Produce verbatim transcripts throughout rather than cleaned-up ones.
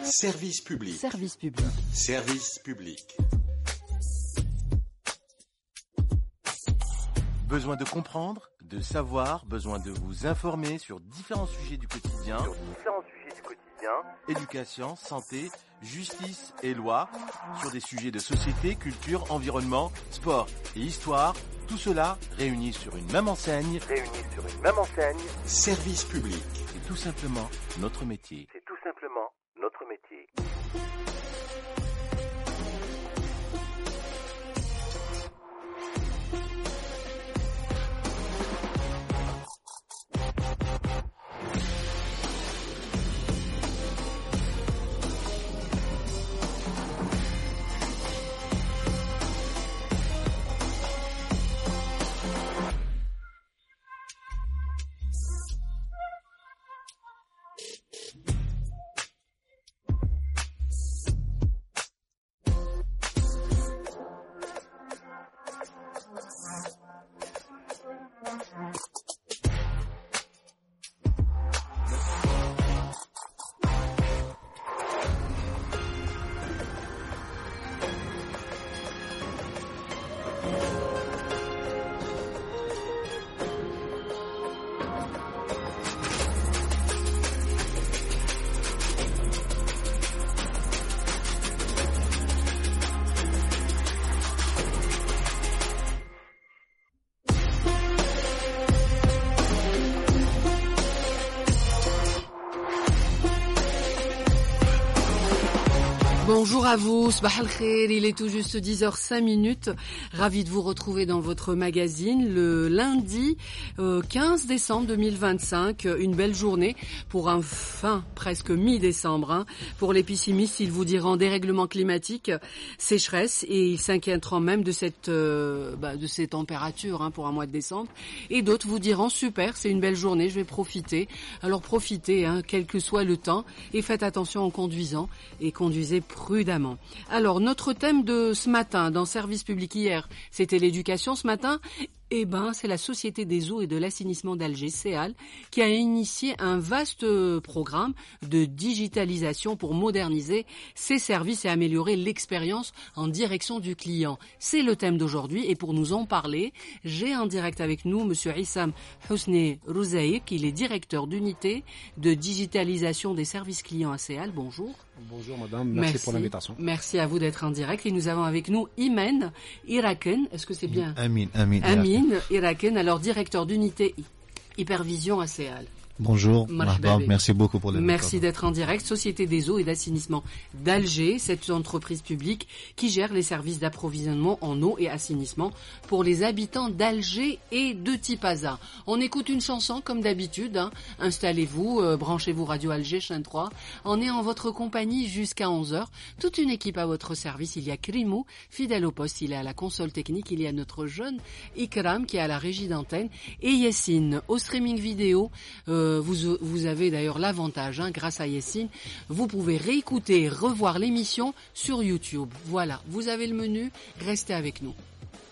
Service public. Service public. Service public. Besoin de comprendre, de savoir, besoin de vous informer sur différents sujets du quotidien. Sur différents sujets du quotidien. Éducation, santé, justice et loi. Sur des sujets de société, culture, environnement, sport et histoire. Tout cela réuni sur une même enseigne. Réunis sur une même enseigne. Service public. C'est tout simplement notre métier. C'est tout simplement notre métier. Bonjour à vous, Sabah al-Khair, il est tout juste dix heures cinq minutes. Ravi de vous retrouver dans votre magazine le lundi euh, quinze décembre deux mille vingt-cinq. Une belle journée pour un fin presque mi-décembre. Hein. Pour les pessimistes, ils vous diront dérèglement climatique, sécheresse, et ils s'inquiéteront même de cette euh, bah, de ces températures hein, pour un mois de décembre. Et d'autres vous diront super, c'est une belle journée, je vais profiter. Alors profitez, hein, quel que soit le temps, et faites attention en conduisant et conduisez prudemment. Alors, notre thème de ce matin, dans Service public hier, c'était l'éducation. Ce matin, eh ben, c'est la Société des eaux et de l'assainissement d'Alger, C A L, qui a initié un vaste programme de digitalisation pour moderniser ses services et améliorer l'expérience en direction du client. C'est le thème d'aujourd'hui, et pour nous en parler, j'ai en direct avec nous Monsieur Issam Hosni Rouzaïk, il est directeur d'unité de digitalisation des services clients à C A L. Bonjour. Bonjour madame, merci, merci pour l'invitation. Merci à vous d'être en direct. Et nous avons avec nous Imen Iraken, est-ce que c'est bien? Amin, Amin. Amin Iraken, alors directeur d'unité Hypervision à C A L. Bonjour, Marhaba, merci beaucoup pour l'invitation. Merci d'être en direct. Société des eaux et d'assainissement d'Alger, cette entreprise publique qui gère les services d'approvisionnement en eau et assainissement pour les habitants d'Alger et de Tipaza. On écoute une chanson comme d'habitude. Hein. Installez-vous, euh, branchez-vous Radio Alger, chaîne trois. On est en votre compagnie jusqu'à onze heures. Toute une équipe à votre service. Il y a Krimou, fidèle au poste, il est à la console technique. Il y a notre jeune Ikram qui est à la régie d'antenne. Et Yessine, au streaming vidéo. Euh, Vous, vous avez d'ailleurs l'avantage, hein, grâce à Yessine, vous pouvez réécouter, revoir l'émission sur YouTube. Voilà, vous avez le menu, restez avec nous.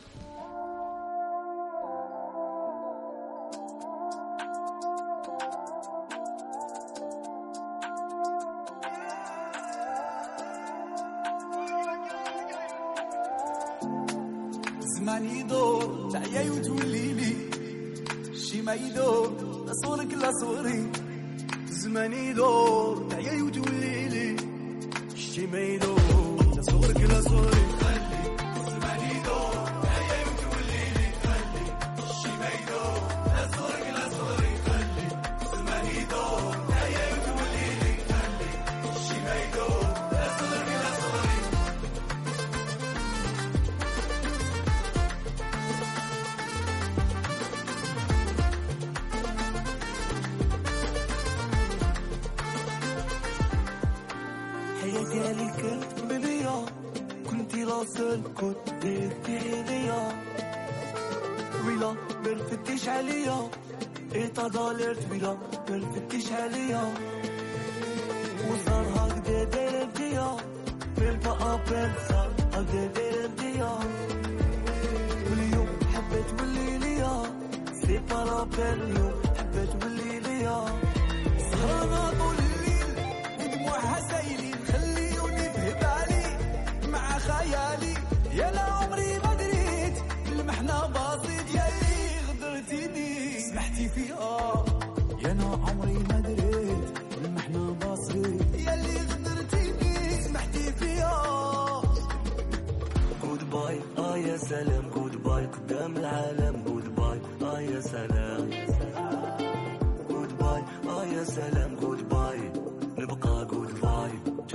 صورك لا صوري زماني دور تعيا وتولي لي شتي ما يدور لا صورك لا صوري خلي زماني دور تعيا وتولي لي خلي شتي ما يدور لا صورك لا صوري خلي زماني دور تعيا وتولي لي خلي شتي ما يدور لا صورك لا صوري ديالي كنت مليا كنتي راسل كنت ديالي ويلا مرفتيش عليا ايتا دولار طويلة مرفتيش عليا وصار هكدا داير انتيا بالبقى بنصار هكدا داير انتيا واليوم حبيت ولي ليا سي با لابيل اليوم حبيت ولي ليا سهرانة طول الليل ودموعها سايلين يا لا عمري ما دريت المحنة بسيط يا اللي غدرتيني سمحتي فيها يا لا عمري ما دريت المحنة بسيط يا اللي غدرتيني سمحتي فيها جود باي اه يا سلام جود باي قدام العالم جود باي اه يا سلام جود باي اه يا سلام جود باي نبقى جود باي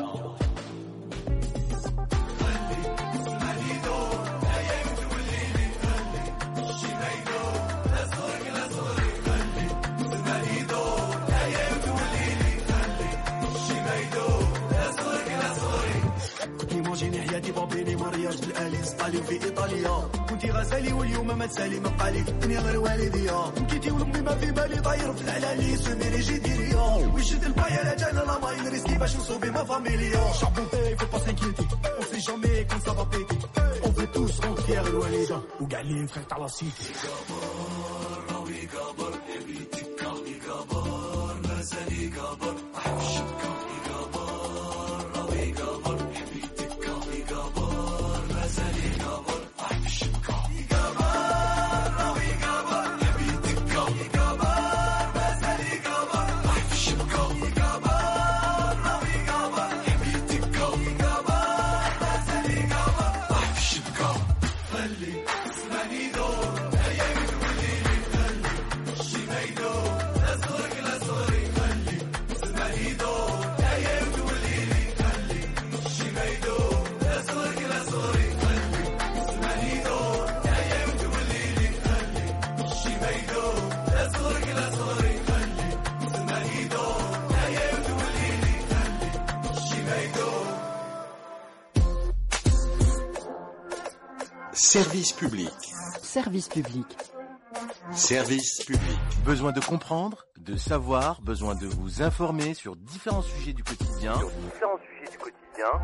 جيني حياتي بابيني مارياج بالالي سطالي في ايطاليا كنتي غزالي واليوم ما تسالي ما بقى لي في الدنيا غير والديا بكيتي ولمي ما في بالي طاير في العلالي سميري جيتي ريا ويشد البايا لا جانا لا ماي نريسكي باش نصوبي ما فاميليا شعبون باي فو با سانكيتي اون سي جامي كون سا با بيتي اون في توس رونت فيغ الوالده وكاع لي فخير تاع لا سيتي كبر راوي كبر بيتي كاوي كبر مازالي كبر حبشك كبر راوي كبر Service public. Service public. Service public. Besoin de comprendre, de savoir, besoin de vous informer sur différents sujets du quotidien. Sur différents sujets du quotidien.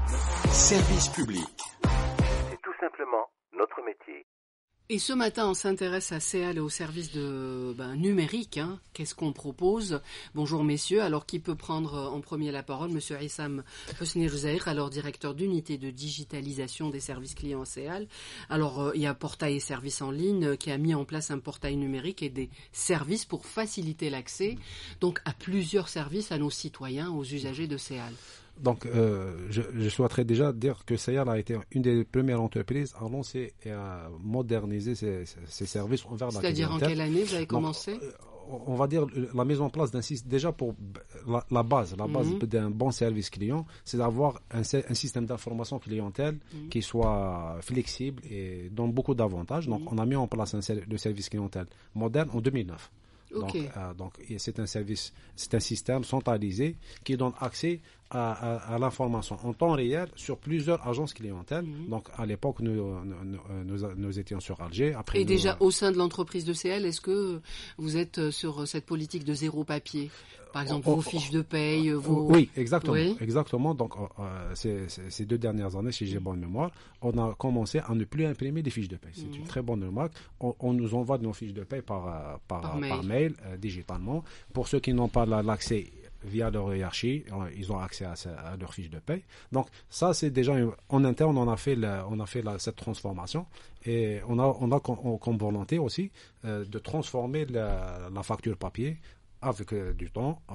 Service public. C'est tout simplement notre métier. Et ce matin, on s'intéresse à C A L et au service de ben, numérique. Hein. Qu'est-ce qu'on propose? Bonjour messieurs. Alors, qui peut prendre en premier la parole? Monsieur Issam Hosni Rouzaïr, alors directeur d'unité de digitalisation des services clients C A L. Alors, euh, il y a Portail et Services en ligne euh, qui a mis en place un portail numérique et des services pour faciliter l'accès donc à plusieurs services à nos citoyens, aux usagers de C A L. Donc, euh, je, je souhaiterais déjà dire que C A L a été une des premières entreprises à lancer et à moderniser ses, ses services envers la clientèle. C'est-à-dire en quelle année vous avez commencé? Donc, on va dire la mise en place d'un système, déjà pour la, la base, la base mm-hmm. d'un bon service client, c'est d'avoir un, un système d'information clientèle mm-hmm. qui soit flexible et donne beaucoup d'avantages. Donc, mm-hmm. on a mis en place un, le service clientèle moderne en deux mille neuf. Okay. Donc, euh, donc c'est un service, c'est un système centralisé qui donne accès à, à, à l'information en temps réel sur plusieurs agences clientèle. Mm-hmm. Donc à l'époque, nous, nous, nous, nous étions sur Alger. Après, Et nous, déjà euh, au sein de l'entreprise de C L, est-ce que vous êtes sur cette politique de zéro papier? Par exemple, oh, vos oh, fiches de paye, vos... Oui, exactement. Oui. exactement. Donc, euh, c'est, c'est, ces deux dernières années, si j'ai bonne mémoire, on a commencé à ne plus imprimer des fiches de paye. C'est mmh. une très bonne remarque. On, on nous envoie nos fiches de paye par, par, par mail, par mail euh, digitalement. Pour ceux qui n'ont pas l'accès via leur hiérarchie, ils ont accès à, à leurs fiches de paye. Donc, ça, c'est déjà, en interne, on a fait, la, on a fait la, cette transformation. Et on a, on a comme, comme volonté aussi euh, de transformer la, la facture papier avec euh, du temps, euh,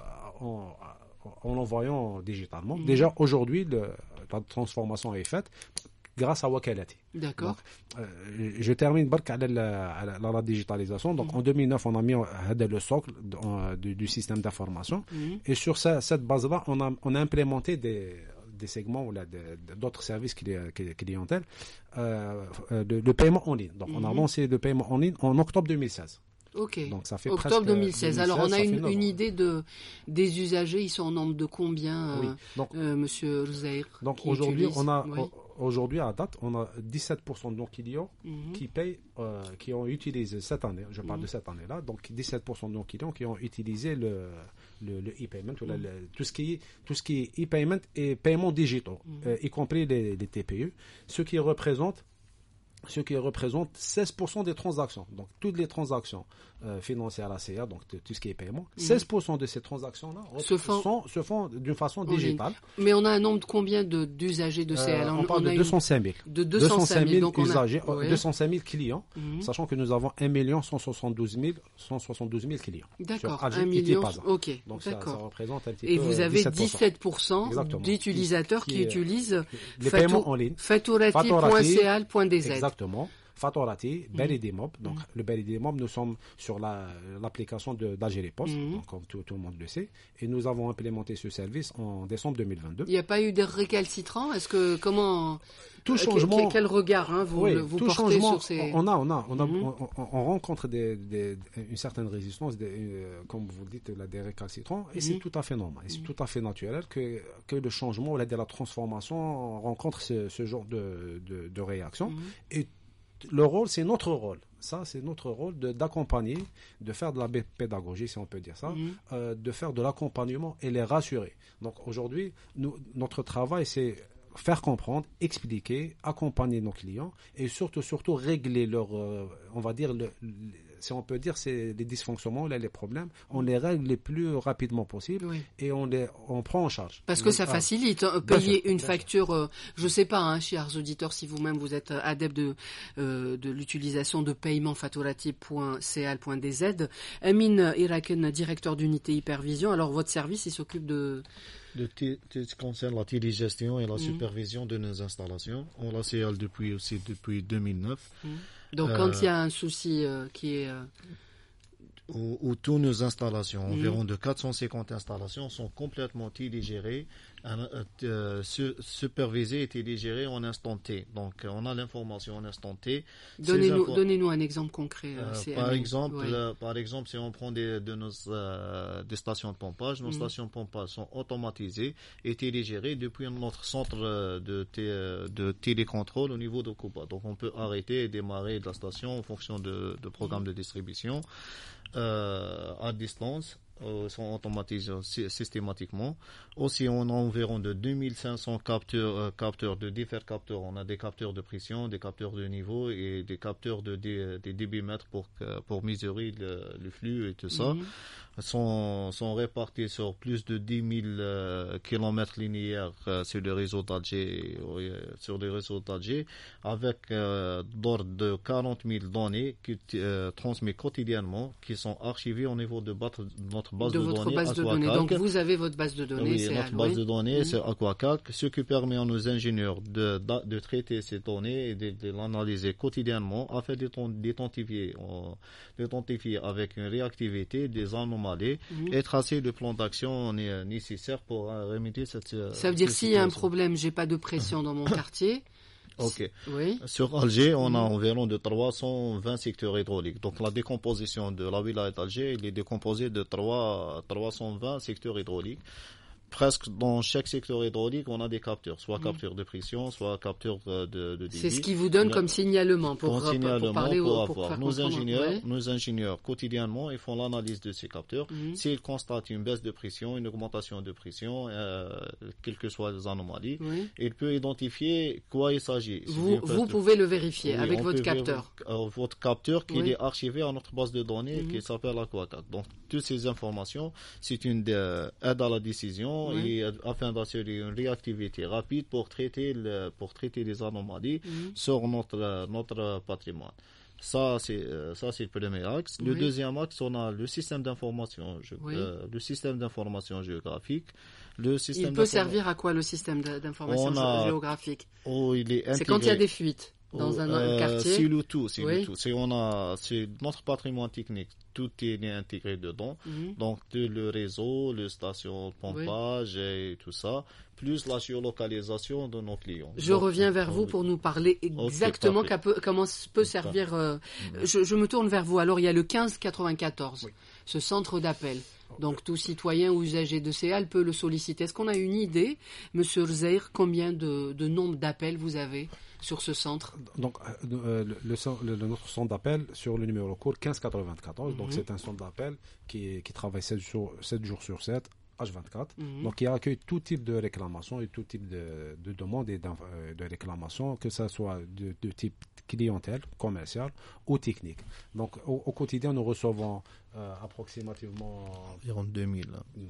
en, en l'envoyant digitalement. Mmh. Déjà, aujourd'hui, le, la transformation est faite grâce à Wakalati. D'accord. Donc, euh, je termine par la, la, la, la digitalisation. Donc, mmh. en deux mille neuf, on a mis le socle de, du, du système d'information. Mmh. Et sur ça, cette base-là, on a, on a implémenté des... des segments ou là, de, d'autres services clientèle, euh, de, de paiement en ligne. Donc, mmh. on a lancé le paiement en ligne en octobre deux mille seize. Ok. Donc, ça fait octobre deux mille seize. Alors, on a une, une idée idée de, des usagers. Ils sont en nombre de combien, oui. donc, euh, Monsieur Rouzaïr? Donc, aujourd'hui, on a, oui. aujourd'hui, à date, on a dix-sept pour cent de nos clients mm-hmm. qui payent, euh, qui ont utilisé cette année, je parle mm-hmm. de cette année-là, donc dix-sept pour cent de nos clients qui ont utilisé le, le, le e-payment, mm-hmm. le, tout ce qui est, tout ce qui est e-payment et paiements digitaux, mm-hmm. euh, y compris les, les T P E, ce qui représente ce qui représente seize pour cent des transactions. Donc, toutes les transactions euh, financières à la C A, donc de, tout ce qui est paiement, mmh. seize pour cent de ces transactions-là se font, sont, se font d'une façon digitale. Mais on a un nombre de combien de, d'usagers de C A? euh, On, on parle on de deux cent cinq mille. De deux cent cinq mille, donc usagers, on a... ouais. deux cent cinq mille clients, mmh. sachant que nous avons un million cent soixante-douze mille clients. D'accord, un million, ok. Donc, ça, ça représente un petit Et peu vous avez dix-sept pour cent Exactement. d'utilisateurs qui, qui, qui utilisent les Fatou, paiements en ligne. Faturati point c a point d z. Exactement. Faturati, Beledi Mob. Donc, mm. le Beledi Mob, nous sommes sur la, l'application de, d'Algérie Post, mm. donc, comme tout, tout le monde le sait. Et nous avons implémenté ce service en décembre deux mille vingt-deux. Il n'y a pas eu de récalcitrants? Est-ce que, comment, tout changement, quel, quel regard, hein, vous, oui, vous tout portez changement, sur ces... On a, on a, on a, mm. on, on, on rencontre des, des, une certaine résistance, des, euh, comme vous dites, là, des récalcitrants, et mm. c'est tout à fait normal. Et c'est mm. tout à fait naturel que, que le changement, la, de la transformation rencontre ce, ce genre de, de, de réaction. Mm. Et le rôle, c'est notre rôle. Ça, c'est notre rôle de, d'accompagner, de faire de la pédagogie, si on peut dire ça, mmh. euh, de faire de l'accompagnement et les rassurer. Donc aujourd'hui, nous, notre travail, c'est faire comprendre, expliquer, accompagner nos clients et surtout, surtout régler leur, euh, on va dire, le, le, si on peut dire, c'est les dysfonctionnements, là, les problèmes, on les règle le plus rapidement possible oui. et on les, on prend en charge. Parce que ça ah. facilite. Hein, payer une facture, euh, je sais pas, hein, chers auditeurs, si vous-même vous êtes adepte de, euh, de l'utilisation de paiement faturati point c a l point d z. Amin Iraken, directeur d'unité Hypervision. Alors, votre service, il s'occupe de... De t- t- ce qui concerne la télégestion et la mmh. supervision de nos installations. On l'a C L depuis aussi depuis deux mille neuf. Mmh. Donc, euh, quand il y a un souci euh, qui est... Euh... Où, où toutes nos installations, mmh. environ de quatre cent cinquante installations, sont complètement télégérées, euh, euh, supervisées et télégérées en instant T. Donc, on a l'information en instant T. Donnez-nous, infos... donnez-nous un exemple concret. Euh, euh, par, exemple, ouais. euh, par exemple, si on prend des, de nos euh, des stations de pompage, nos mmh. stations de pompage sont automatisées et télégérées depuis notre centre de, t- de télécontrôle au niveau de Cuba. Donc, on peut arrêter et démarrer la station en fonction de, de programme mmh. de distribution. Euh, à distance, euh, sont automatisés systématiquement. Aussi, on a environ de deux mille cinq cents capteurs, euh, capteurs de divers capteurs. On a des capteurs de pression, des capteurs de niveau et des capteurs de dé, des débitmètres pour pour mesurer le, le flux et tout ça. Mm-hmm. Sont, sont répartis sur plus de dix mille euh, kilomètres linéaires euh, sur le réseau d'Alger, euh, sur le réseau d'Alger, avec euh, d'ordre de quarante mille données qui euh, transmettent quotidiennement, qui sont archivées au niveau de bat- notre base de, de données. Votre base de données. Donc vous avez votre base de données. Oui, c'est notre à, base oui. de données, mmh. c'est Aquacalc, ce qui permet à nos ingénieurs de, de, de traiter ces données et de, de l'analyser quotidiennement afin d'identifier, d'identifier avec une réactivité des anomalies Mmh. et tracer le plan d'action nécessaire pour remédier cette situation. Ça veut dire s'il y a un problème, j'ai pas de pression dans mon quartier. Ok. Oui. Sur Alger, on a environ de trois cent vingt secteurs hydrauliques. Donc la décomposition de la wilaya d'Alger, il est décomposé de trois cent vingt secteurs hydrauliques. Presque dans chaque secteur hydraulique, on a des capteurs, soit capteurs de pression, soit capteurs de, de débit. C'est ce qui vous donne comme signalement pour, pour, signalement pour parler pour au, avoir. Pour nos ingénieurs, ouais. nos ingénieurs quotidiennement, ils font l'analyse de ces capteurs. Mm-hmm. S'ils constatent une baisse de pression, une augmentation de pression, euh, quelles que soient les anomalies, oui. ils peuvent identifier quoi il s'agit. Vous, vous pouvez le vérifier oui, avec votre capteur. Ver, euh, votre capteur qui oui. est archivé à notre base de données mm-hmm. qui s'appelle Aquacalc. Donc toutes ces informations, c'est une euh, aide à la décision oui. et afin d'assurer une réactivité rapide pour traiter le, pour traiter les anomalies mmh. sur notre notre patrimoine. Ça c'est ça c'est le premier axe. Le oui. deuxième axe, on a le système d'information, je, oui. euh, le système d'information géographique. Le système il peut servir à quoi le système d'information a, géographique? Oh, il est c'est quand il y a des fuites dans oh, un euh, quartier. C'est le tout, c'est oui. le tout. C'est on a c'est notre patrimoine technique. Tout est intégré dedans. Mm-hmm. Donc, le réseau, les stations de pompage oui. et tout ça, plus la géolocalisation de nos clients. Je Donc, reviens vers vous pour nous parler exactement okay, peut, comment peut servir... Euh, mm-hmm. je, je me tourne vers vous. Alors, il y a le quinze quatre-vingt-quatorze, oui. ce centre d'appel. Donc, tout citoyen ou usager de C A L peut le solliciter. Est-ce qu'on a une idée, Monsieur Rzeir, combien de, de nombre d'appels vous avez sur ce centre? Donc, euh, le, le, le, notre centre d'appel sur le numéro court quinze quatre-vingt-quatorze, mm-hmm. donc c'est un centre d'appel qui, qui travaille sept jours, sept jours sur sept, H vingt-quatre. Mmh. Donc, il accueille tout type de réclamations et tout type de, de demandes et de réclamations, que ce soit de, de type clientèle, commerciale ou technique. Donc, au, au quotidien, nous recevons euh, approximativement environ deux mille.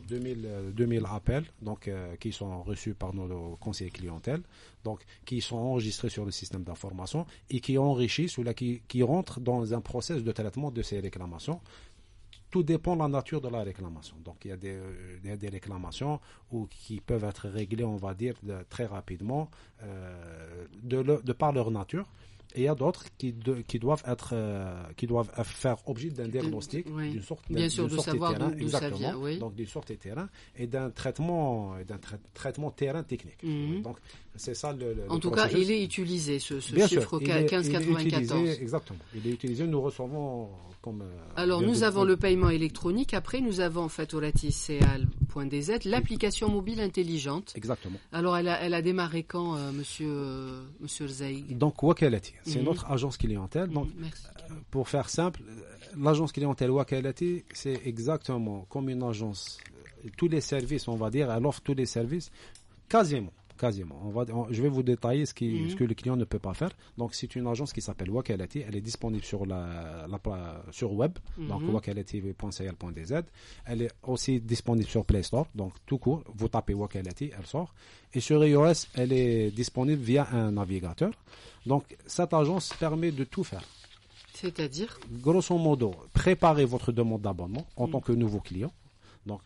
deux mille appels donc, euh, qui sont reçus par nos, nos conseillers clientèle, donc, qui sont enregistrés sur le système d'information et qui enrichissent ou là, qui, qui rentrent dans un processus de traitement de ces réclamations. Tout dépend de la nature de la réclamation. Donc, il y a des, il y a des réclamations où, qui peuvent être réglées, on va dire, de, très rapidement, euh, de, le, de par leur nature. Et il y a d'autres qui, de, qui doivent être, euh, qui doivent faire objet d'un diagnostic, oui. d'une sorte, bien sûr, de savoir terrain, d'où ça vient, oui. donc d'une sorte de terrain et d'un traitement, d'un tra- traitement terrain technique. Mm-hmm. Donc c'est ça le. le en le tout processus. cas, il est utilisé ce, ce bien chiffre sûr, quinze quatre-vingt-quatorze. Exactement. Il est utilisé. Nous recevons comme. Euh, Alors nous de, avons de, le paiement électronique. Après, nous avons fatorati c a l point d z, l'application mobile intelligente. Exactement. Alors elle a, elle a démarré quand, euh, Monsieur, euh, Monsieur Zaïg? Donc Wakalati, c'est mm-hmm. notre agence clientèle. Donc, mm-hmm. pour faire simple, l'agence clientèle Wakalati, c'est exactement comme une agence. Tous les services, on va dire, elle offre tous les services, quasiment. Quasiment. On va, on, je vais vous détailler ce, qui, mm-hmm. ce que le client ne peut pas faire. Donc, c'est une agence qui s'appelle Wakalati. Elle est disponible sur la, la sur web, mm-hmm. donc wakalati point c l point d z. Elle est aussi disponible sur Play Store. Donc, tout court, vous tapez Wakalati, elle sort. Et sur iOS, elle est disponible via un navigateur. Donc, cette agence permet de tout faire. C'est-à-dire? Grosso modo, préparez votre demande d'abonnement en mm-hmm. tant que nouveau client. Donc,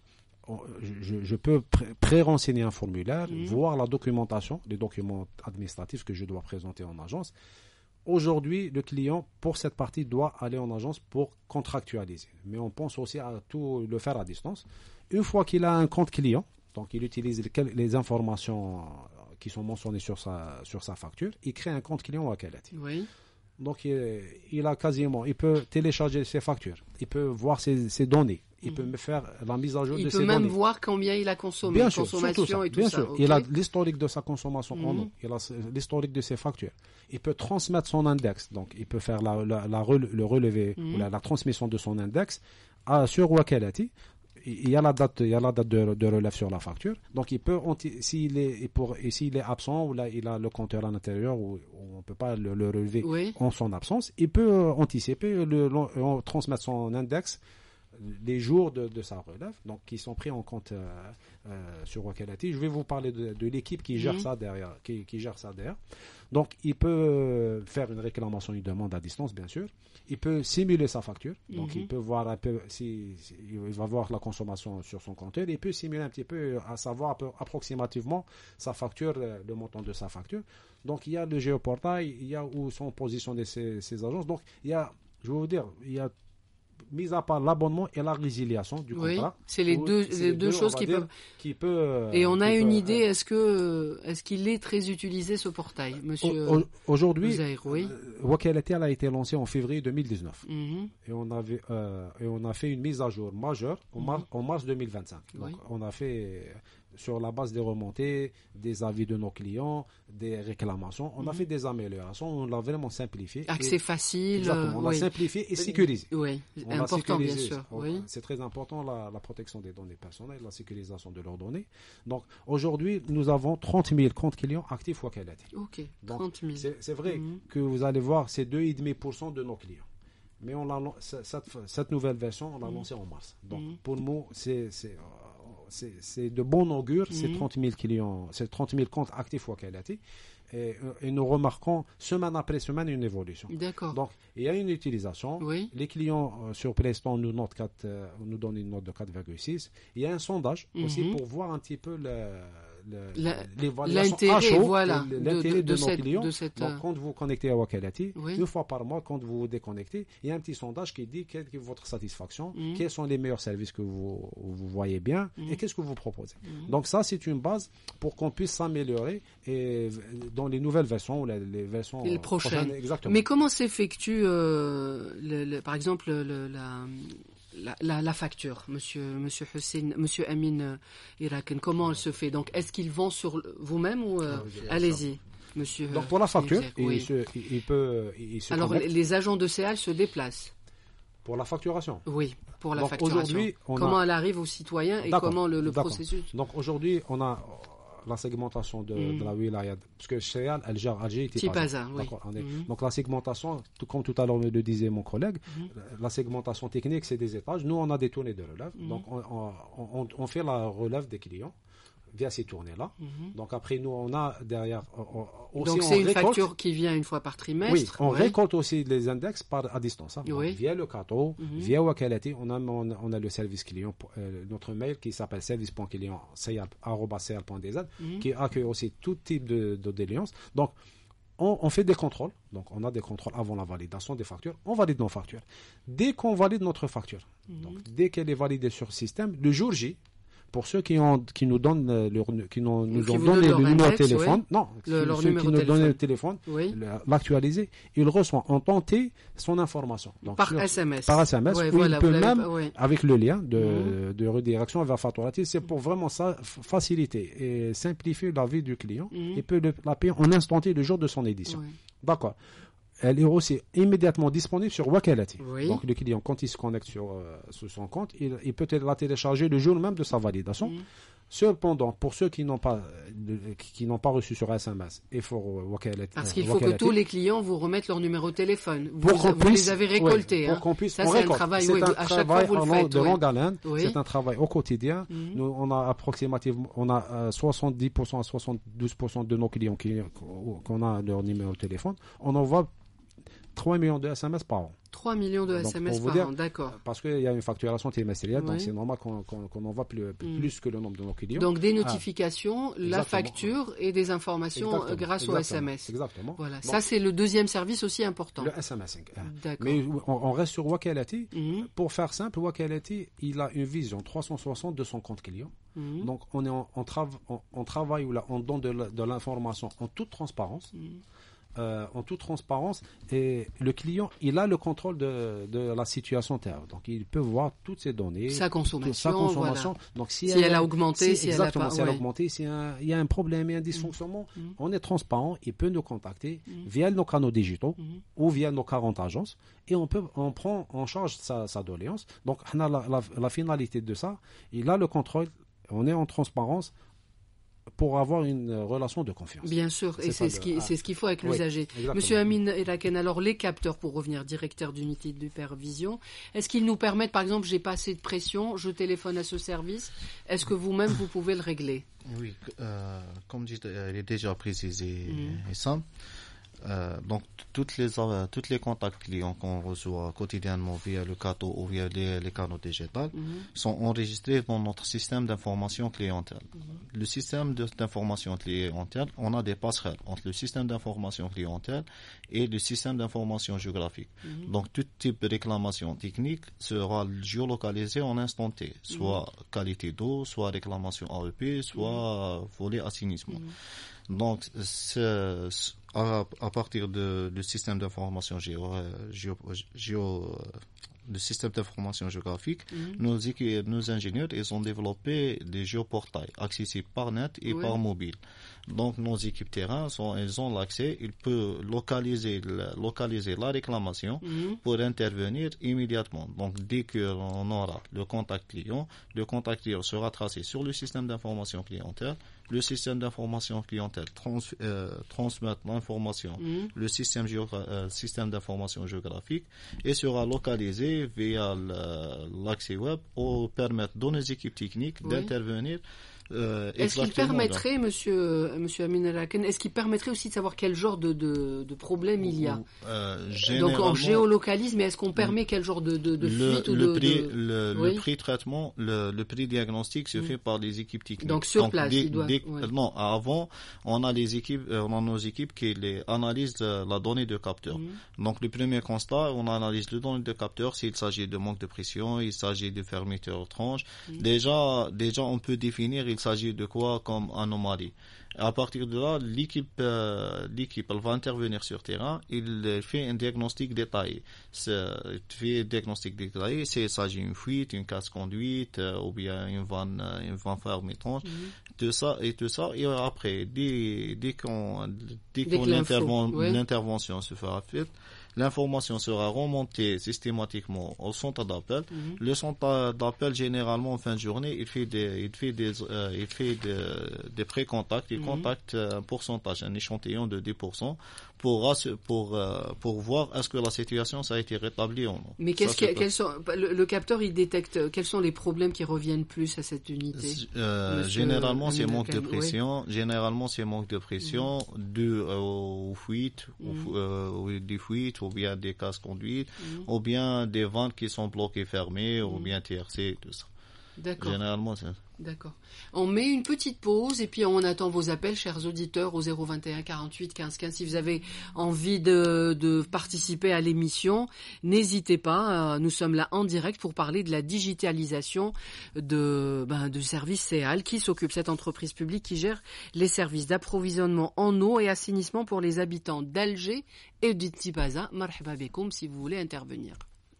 Je, je peux pré- pré-renseigner un formulaire, mmh. voir la documentation, les documents administratifs que je dois présenter en agence. Aujourd'hui, le client, pour cette partie, doit aller en agence pour contractualiser. Mais on pense aussi à tout le faire à distance. Une fois qu'il a un compte client, donc il utilise les, les informations qui sont mentionnées sur sa, sur sa facture, il crée un compte client à Wakalati. Oui. Donc, il, il a quasiment, il peut télécharger ses factures, il peut voir ses, ses données. Il peut me faire la mise à jour il de ses données. Il peut même voir combien il a consommé, bien sûr, consommation ça, et tout bien ça. Sûr. Okay. Il a l'historique de sa consommation mm-hmm. en eau, il a l'historique de ses factures. Il peut transmettre son index, donc il peut faire la, la, la, le relevé mm-hmm. ou la, la transmission de son index à, sur Wakalati. Il y a la date, il y a la date de, de relève sur la facture. Donc il peut, s'il est, pour, et s'il est absent ou là il a le compteur à l'intérieur ou on peut pas le, le relever oui. en son absence, il peut anticiper, le, le, transmettre son index les jours de, de sa relève, donc qui sont pris en compte euh, euh, sur Wakalati. Je vais vous parler de, de l'équipe qui gère mmh. ça derrière, qui, qui gère ça derrière. Donc, il peut faire une réclamation, une demande à distance, bien sûr. Il peut simuler sa facture, donc mmh. il peut voir un peu si, si il va voir la consommation sur son compteur. Il peut simuler un petit peu, à savoir un peu, approximativement sa facture, le montant de sa facture. Donc, il y a le géoportail, il y a où sont positionnées ces, ces agences. Donc, il y a, je vais vous dire, il y a mis à part l'abonnement et la résiliation du oui, contrat. C'est les deux, c'est les deux, deux choses qui peuvent. Qui peut, et on a une peut, idée. Est-ce que, est-ce qu'il est très utilisé ce portail, Monsieur? Au, aujourd'hui, Zaïr, oui. Wakalati a été lancé en février deux mille dix-neuf mm-hmm. et on avait euh, et on a fait une mise à jour majeure en mars, mm-hmm. en mars deux mille vingt-cinq. Donc, oui. on a fait sur la base des remontées, des avis de nos clients, des réclamations. On mmh. a fait des améliorations, on l'a vraiment simplifié. Accès facile. Exactement, on oui. l'a simplifié et sécurisé. Oui, on important bien sûr. Oui. C'est très important la, la protection des données personnelles, la sécurisation de leurs données. Donc aujourd'hui, nous avons trente mille comptes clients actifs Wakalati. Ok, Donc, trente mille. C'est, c'est vrai mmh. que vous allez voir, c'est deux virgule cinq pour cent de nos clients. Mais on l'a, cette, cette nouvelle version, on l'a mmh. lancée en mars. Donc mmh. pour nous, c'est... c'est C'est, c'est de bon augure, mm-hmm. ces trente mille clients, ces trente mille comptes actifs Wakalati, et, et nous remarquons semaine après semaine une évolution. D'accord. Donc, il y a une utilisation. Oui. Les clients euh, sur Play Store nous, note quatre, euh, nous donnent une note de quatre virgule six. Il y a un sondage mm-hmm. aussi pour voir un petit peu le, le, La, l'évaluation l'intérêt, à chaud, voilà, l'intérêt de, de, de, de nos cette, clients. De cette... Donc, quand vous connectez à Wakalati, oui. une fois par mois, quand vous vous déconnectez, il y a un petit sondage qui dit quelle est votre satisfaction, mm-hmm. quels sont les meilleurs services que vous, vous voyez bien mm-hmm. et qu'est-ce que vous proposez. Mm-hmm. Donc ça, c'est une base pour qu'on puisse s'améliorer et dans les nouvelles versions ou les, les versions les prochaines. prochaines. Exactement. Mais comment s'effectue, euh, le, le, par exemple, le, la... La, la, la facture, Monsieur Monsieur Hussein, Monsieur Amin euh, Iraken, comment elle se fait? Donc, est-ce qu'ils vont sur vous-même ou euh, ah, allez-y, Monsieur. Donc pour la facture, il, oui. il, se, il, il peut, il se Alors connecte. les agents de C A L se déplacent. Pour la facturation. Oui, pour la Donc, facturation. Comment a... elle arrive aux citoyens et d'accord, comment le, le processus. Donc aujourd'hui, on a la segmentation de, mmh. de la wilaya, parce que Chéal, elle gère Alger et Tipaza. Oui. Mmh. Donc la segmentation, tout, comme tout à l'heure le disait mon collègue, mmh. la segmentation technique, c'est des étages. Nous, on a des tournées de relève. Mmh. Donc on, on, on, on fait la relève des clients via ces tournées-là. Mm-hmm. Donc après, nous, on a derrière... On, aussi, donc c'est on une récolte, facture qui vient une fois par trimestre. Oui, on ouais. récolte aussi les index par, à distance. Hein. Oui. Donc, via le C A T O, mm-hmm. via Wakalati, on a, on, on a le service client, euh, notre mail qui s'appelle service point client arobase c l point d z, mm-hmm. qui accueille aussi tout type de, de déliance. Donc, on, on fait des contrôles. Donc, on a des contrôles avant la validation des factures. On valide nos factures. Dès qu'on valide notre facture, mm-hmm. donc, dès qu'elle est validée sur le système, le jour J, pour ceux qui, ont, qui nous donnent leur, qui nous, nous ont donné le numéro de téléphone, oui. non, le, leur ceux numéro qui nous téléphone. donnent le téléphone, oui. l'actualiser, il reçoit en temps T son information. Donc, par sur, S M S. Par S M S, ouais, où voilà, il peut même, oui. avec le lien de, mmh. de redirection vers Factoratis, c'est pour vraiment ça, faciliter et simplifier la vie du client. Mmh. Il peut le, la payer en instant T le jour de son édition. Oui. D'accord. Elle est aussi immédiatement disponible sur Wakalati. Oui. Donc, le client, quand il se connecte sur, euh, sur son compte, il, il peut la télécharger le jour même de sa validation. Mmh. Cependant, pour ceux qui n'ont pas, euh, qui n'ont pas reçu sur S M S, il faut Wakalati. Parce qu'il faut Wakalati. Que tous les clients vous remettent leur numéro de téléphone. Vous, pour vous puisse, les avez récoltés. Oui, hein. pour qu'on puisse, ça, on c'est récolte. un travail, c'est oui, un à chaque fois, vous le faites. De oui. longue haleine. Oui. C'est un travail au quotidien. Mm-hmm. Nous, on a approximativement, on a euh, soixante-dix pour cent à soixante-douze pour cent de nos clients qui, qu'on a leur numéro de téléphone. On envoie trois millions de S M S par an. trois millions de S M S donc, par dire, an, d'accord. Parce qu'il y a une facturation trimestrielle, oui. donc c'est normal qu'on, qu'on, qu'on envoie plus, mm. plus que le nombre de nos clients. Donc des notifications, ah, la exactement. facture et des informations exactement. grâce exactement. au S M S. Exactement. Voilà. Donc, ça, c'est le deuxième service aussi important. Le S M S. D'accord. Mais on, on reste sur Wakalati. Mm. Pour faire simple, Wakalati, il a une vision trois cent soixante de son compte client. Mm. Donc on, est en, on, trav- on, on travaille ou là, on donne de, la, de l'information en toute transparence. Mm. Euh, en toute transparence, et le client, il a le contrôle de, de la situation terre. Donc, il peut voir toutes ces données, sa consommation, sa consommation. Voilà. Donc, si, si elle, elle a augmenté, si, si exactement, elle a pas, si elle a ouais. augmenté, s'il y, y a un problème et un dysfonctionnement, mmh. on est transparent. Il peut nous contacter mmh. via nos canaux digitaux mmh. ou via nos quarante agences, et on peut, on prend en charge sa, sa doléance. Donc, la, la, la finalité de ça, il a le contrôle. On est en transparence. Pour avoir une relation de confiance. Bien sûr, c'est et c'est ce, qui, ah. c'est ce qu'il faut avec oui, l'usager. Exactement. Monsieur Amin Elaken, alors les capteurs, pour revenir directeur d'unité de supervision, est-ce qu'ils nous permettent, par exemple, j'ai pas assez de pression, je téléphone à ce service, est-ce que vous-même, vous pouvez le régler? Oui, euh, comme dit, il est déjà précisé mmh. et simple. Euh, donc toutes les euh, toutes les contacts clients qu'on reçoit quotidiennement via le C A T O ou via les, les canaux digitaux mm-hmm. sont enregistrés dans notre système d'information clientèle. Mm-hmm. Le système de, d'information clientèle, on a des passerelles entre le système d'information clientèle et le système d'information géographique. Mm-hmm. Donc tout type de réclamation technique sera géolocalisé en instant T, soit mm-hmm. qualité d'eau, soit réclamation A E P, soit mm-hmm. volet assainissement. Mm-hmm. Donc c'est, c'est À, à partir de le système d'information géo, géo, géo le système d'information géographique, mm-hmm. nos équipes, nos ingénieurs, ils ont développé des géoportails accessibles par net et oui. par mobile. Donc nos équipes terrain sont, elles ont l'accès, ils peuvent localiser la, localiser la réclamation mm-hmm. pour intervenir immédiatement. Donc dès qu'on aura le contact client, le contact client sera tracé sur le système d'information clientèle. Le système d'information clientèle trans, euh, transmet l'information, mmh. le système, géogra- euh, système d'information géographique et sera localisé via le, l'accès web pour permettre à nos équipes techniques oui. d'intervenir. Euh, est-ce qu'il permettrait, monsieur, monsieur Amin Elaken, est-ce qu'il permettrait aussi de savoir quel genre de, de, de problème il y a euh, donc on géolocalise, mais est-ce qu'on permet quel genre de, de, de fuite le, ou le de, prix, de... Le, oui. le prix traitement, le, le prix diagnostic se mmh. fait par les équipes techniques. Donc sur donc, place, dès, il doit... dès, ouais. Non, avant, on a les équipes, on a nos équipes qui les analysent la donnée de capteur. Mmh. Donc le premier constat, on analyse le données de capteur s'il s'agit de manque de pression, il s'agit de fermeture étrange. Mmh. Déjà, déjà on peut définir il s'agit de quoi comme anomalie. À partir de là, l'équipe, euh, l'équipe, elle va intervenir sur terrain. Il fait un diagnostic détaillé. C'est, il fait un diagnostic détaillé. C'est, il s'agit d'une fuite, une casse-conduite, euh, ou bien une vanne, une vanne ferme étrange. Mm-hmm. Tout ça et tout ça. Et après, dès, dès qu'on, dès, dès qu'on l'interven- oui. l'intervention se fera faite, l'information sera remontée systématiquement au centre d'appel. Mm-hmm. Le centre d'appel, généralement, en fin de journée, il fait des, il fait des, euh, il fait des, des pré-contacts. Il mm-hmm. contacte un pourcentage, un échantillon de dix pour cent pour, pour, euh, pour voir est-ce que la situation ça a été rétablie ou non. Mais qu'est-ce ça, que, quels sont, le, le capteur, il détecte quels sont les problèmes qui reviennent plus à cette unité? euh, Généralement, c'est manque de pression. Oui. Généralement, c'est manque de pression mm-hmm. dû euh, aux fuites, mm-hmm. aux, euh, des fuites, ou bien des casse-conduites, mm-hmm. ou bien des ventes qui sont bloquées, fermées, mm-hmm. ou bien T R C, tout ça. D'accord. Généralement, c'est... D'accord. On met une petite pause et puis on attend vos appels, chers auditeurs, au zéro vingt et un quarante-huit quinze quinze. Si vous avez envie de, de participer à l'émission, n'hésitez pas. Nous sommes là en direct pour parler de la digitalisation de, ben, du service C E A L, qui s'occupe, cette entreprise publique qui gère les services d'approvisionnement en eau et assainissement pour les habitants d'Alger et de Tipaza. Marhaba bekoum si vous voulez intervenir.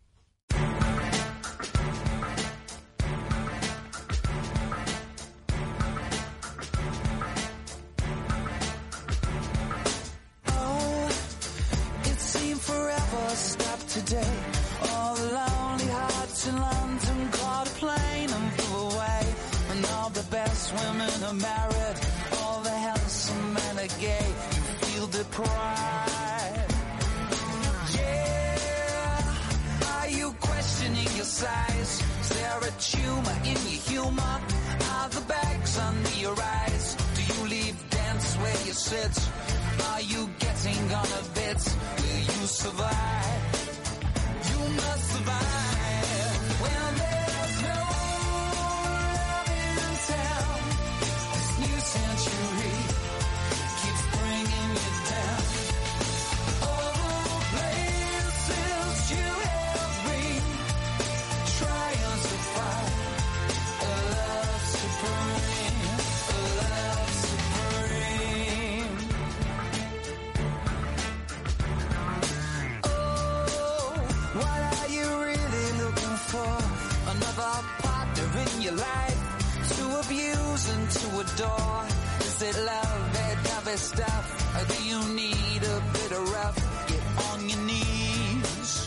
Today, all the lonely hearts in London caught a plane and flew away. And all the best women are married, all the handsome men are gay. You feel deprived. Yeah, are you questioning your size? Is there a tumor in your humor? Are the bags under your eyes? Do you leave dance where you sit? Are you getting on a bit? Will you survive? You must survive when there's no love in town. This new century keeps bringing you down. All the places you have been, trying to find a love supreme, a love supreme. What are you really looking for? Another partner in your life to abuse and to adore? Is it love, that dovey stuff? Or do you need a bit of rough? Get on your knees.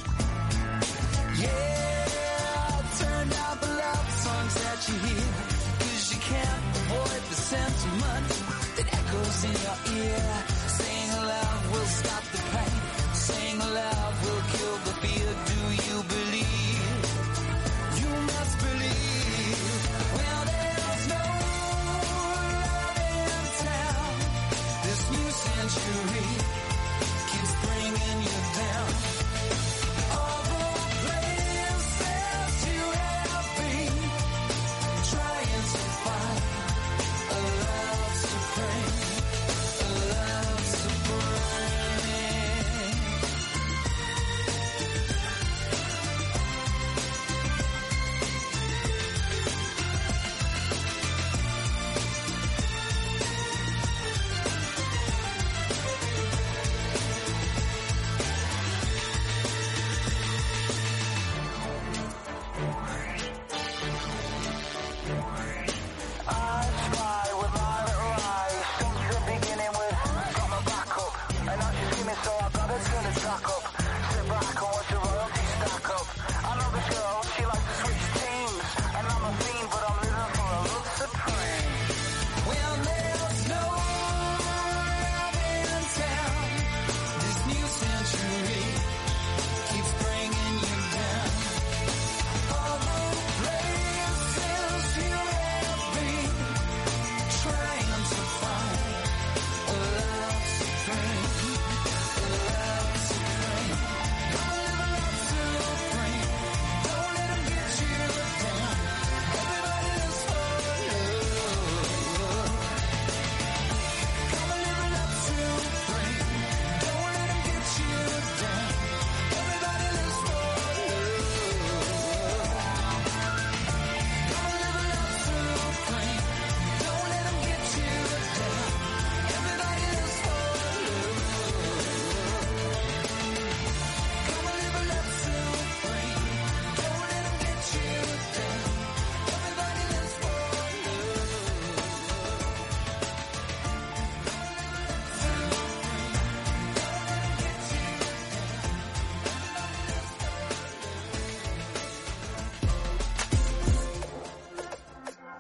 Yeah, turn down the love songs that you hear, 'cause you can't avoid the sentiment that echoes in your ear. Saying love will stop the pain, saying love will kill the fear. Do you believe? You must believe. Well, there's no love in town. This new century keeps bringing you down. All the places you have been, trying to find a love supreme, a love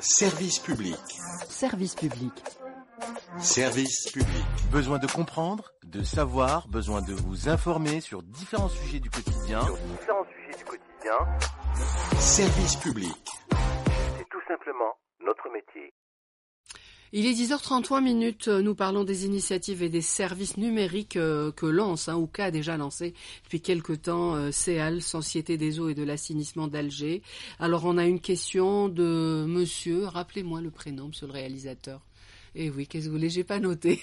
Service public. Service public. Service public. Besoin de comprendre, de savoir, besoin de vous informer sur différents sujets du quotidien. Sur différents sujets du quotidien. Service public. C'est tout simplement notre métier. Il est dix heures trente-trois minutes, nous parlons des initiatives et des services numériques euh, que lance, hein, ou qu'a déjà lancé depuis quelque temps euh, Ceal, Société des eaux et de l'assainissement d'Alger. Alors on a une question de monsieur, rappelez-moi le prénom, monsieur le réalisateur. Eh oui, qu'est-ce que vous voulez, j'ai pas noté.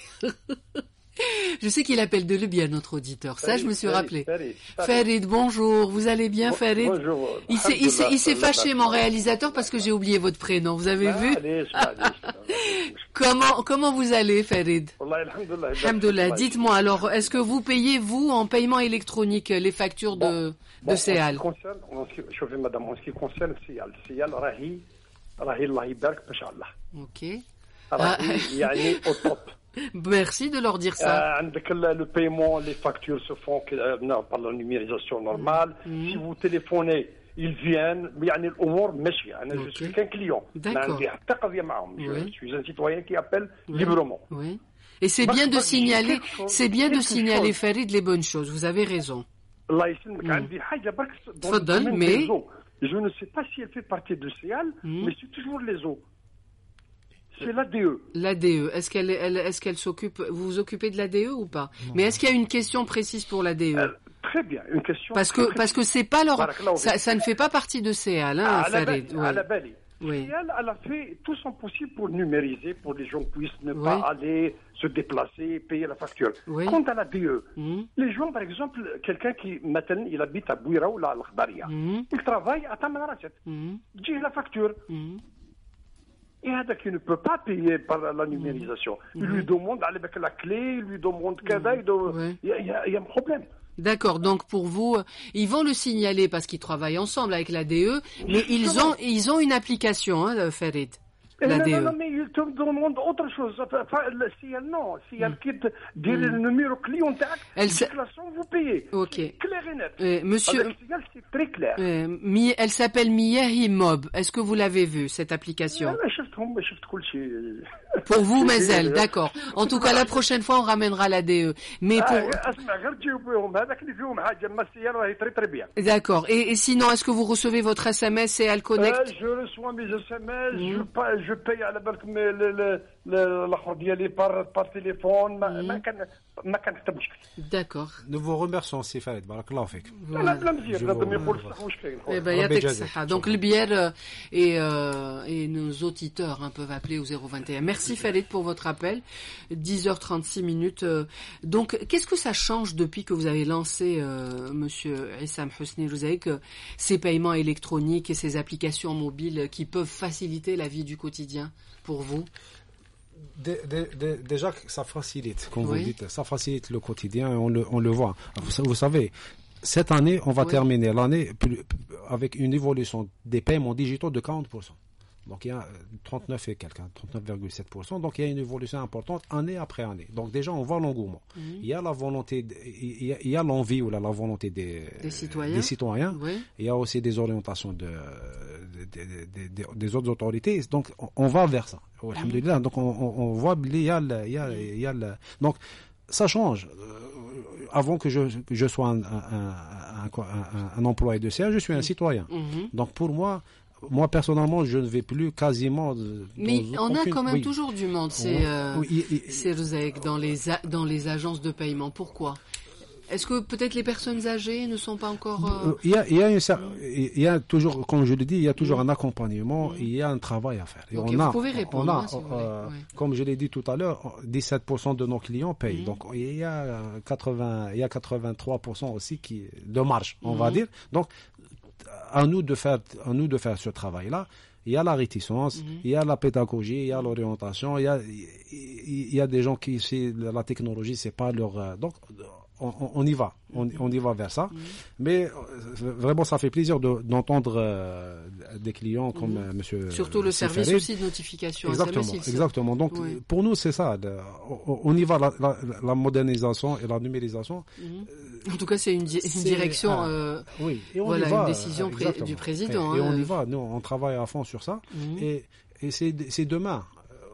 Je sais qu'il appelle de Libye à notre auditeur. Ça, Farid, je me suis Farid, rappelé. Farid, Farid. Farid, bonjour. Vous allez bien, bon, Farid? Bonjour. Il s'est, il s'est, il s'est fâché, mon réalisateur, parce que j'ai oublié votre prénom. Vous avez ah, vu? Allez, comment, comment vous allez, Farid? Alhamdoulilah. Dites-moi, alors, est-ce que vous payez, vous, en paiement électronique, les factures de, bon, de Ceal? En ce qui concerne, chauffez, madame, en ce qui concerne Ceal, Ceal, Rahi, Rahi, Allah Ibarak, Mashallah. Ok. Rahi, yani, au top. Merci de leur dire ça. Euh, le paiement, les factures se font euh, non, par la numérisation normale. Mmh. Si vous téléphonez, ils viennent. Okay. Je suis qu'un client. D'accord. Je oui. suis un citoyen qui appelle oui. librement. Oui. Et c'est bien de signaler, c'est bien de signaler, Farid, les bonnes choses. Vous avez raison. Mmh. Fadal, mais je ne sais pas si elle fait partie de Ceal, mmh. mais c'est toujours les eaux. C'est l'A D E. L'A D E. Est-ce qu'elle, elle, est-ce qu'elle s'occupe, vous vous occupez de l'A D E ou pas? Non. Mais est-ce qu'il y a une question précise pour l'A D E? euh, Très bien, une question. Parce que, parce que c'est pas leur, ça, ça ne fait pas partie de Ceal, hein, à Farid. La, ouais. À la Bali. Oui. Ceal, elle a fait tout son possible pour numériser, pour que les gens puissent ne oui. pas aller se déplacer, payer la facture. Oui. Quant à l'A D E, mmh. les gens, par exemple, quelqu'un qui, maintenant, il habite à Bouira ou à Al-Khbaria, mmh. il travaille à Tamanrachet. Mmh. J'ai la facture. Mmh. Et Ada qui ne peut pas payer par la numérisation. Mmh. Il lui demande avec la clé, il lui demande Kada, il, ouais. il, y a, il y a un problème. D'accord, donc pour vous, ils vont le signaler parce qu'ils travaillent ensemble avec l'A D E, mais ils ont, ils ont une application, hein, Farid. Non, non, non, mais il te demande autre chose. Si elle, non, si elle quitte dire le numéro client, déclaration, vous payez. Ok. C'est clair et net. Euh, monsieur, avec Ceal, c'est très clair. Euh, elle s'appelle Miyahi Mob. Est-ce que vous l'avez vue, cette application? Pour vous, Mazel, d'accord. En tout cas, la prochaine fois, on ramènera l'A D E. Mais pour... D'accord. Et, et sinon, est-ce que vous recevez votre S M S et Ceal Connect? euh, Je reçois mes S M S, mmh. je, pas, je paye à la banque le, le, le, la par, par téléphone. Mmh. D'accord. Nous vous remercions, c'est Farid. Barakallahu fik. Eh ben, yatek saha. Donc, le bière et, euh, et nos auditeurs hein, peuvent appeler au zéro vingt et un. Merci Farid pour votre appel. dix heures trente-six minutes. Donc, qu'est-ce que ça change depuis que vous avez lancé, euh, monsieur Issam Husni Rouzaïk, ces paiements électroniques et ces applications mobiles qui peuvent faciliter la vie du quotidien pour vous? Dé, dé, dé, déjà, ça facilite, comme oui. vous dites, ça facilite le quotidien, on le, on le voit. Vous, vous savez, cette année, on va oui. terminer l'année avec une évolution des paiements digitaux de quarante pour cent. Donc il y a trente-neuf et quelques, trente-neuf virgule sept pour cent. Donc il y a une évolution importante année après année. Donc déjà on voit l'engouement. Mmh. Il y a la volonté, il y a, il y a l'envie ou la, la volonté des, des citoyens. Des citoyens. Oui. Il y a aussi des orientations de, de, de, de, de des autres autorités. Donc on, on va vers ça. Mmh. Alhamdulillah. Donc on, on, on voit il y a, il y a, il y a le, donc ça change. Avant que je, que je sois un, un, un, un, un employé de Ceal, je suis un citoyen. Mmh. Donc pour moi. Moi, personnellement, je ne vais plus quasiment... Mais on aucune... a quand même oui. toujours du monde, c'est euh, oui, Rouzaïk, dans les, a... dans les agences de paiement. Pourquoi? Est-ce que peut-être les personnes âgées ne sont pas encore... Euh... Il, y a, il, y a une, il y a toujours, comme je le dis, il y a toujours mmh. un accompagnement, mmh. il y a un travail à faire. Et okay, on a, vous pouvez répondre. On a, hein, si euh, oui. Comme je l'ai dit tout à l'heure, dix-sept pour cent de nos clients payent. Mmh. Donc il y a quatre-vingts, il y a quatre-vingt-trois pour cent aussi qui, de marge, on mmh. va dire. Donc, à nous de faire, à nous de faire ce travail-là. Il y a la réticence, mm-hmm. il y a la pédagogie, il y a l'orientation, il y a, il y a des gens qui, c'est, la technologie, c'est pas leur, donc, on, on y va, on, on y va vers ça. Mm-hmm. Mais vraiment, ça fait plaisir de, d'entendre euh, des clients comme mm-hmm. euh, Monsieur. Surtout le service Farid. Aussi de notification. Exactement, S M S, exactement. Donc oui. pour nous, c'est ça. De, on, on y va la, la, la modernisation et la numérisation. Mm-hmm. En tout cas, c'est une, di- une direction. Ah, euh, oui. Et on voilà, y va, une décision pré- du président. Et, hein. et on y va. Nous, on travaille à fond sur ça. Mm-hmm. Et et c'est, c'est demain.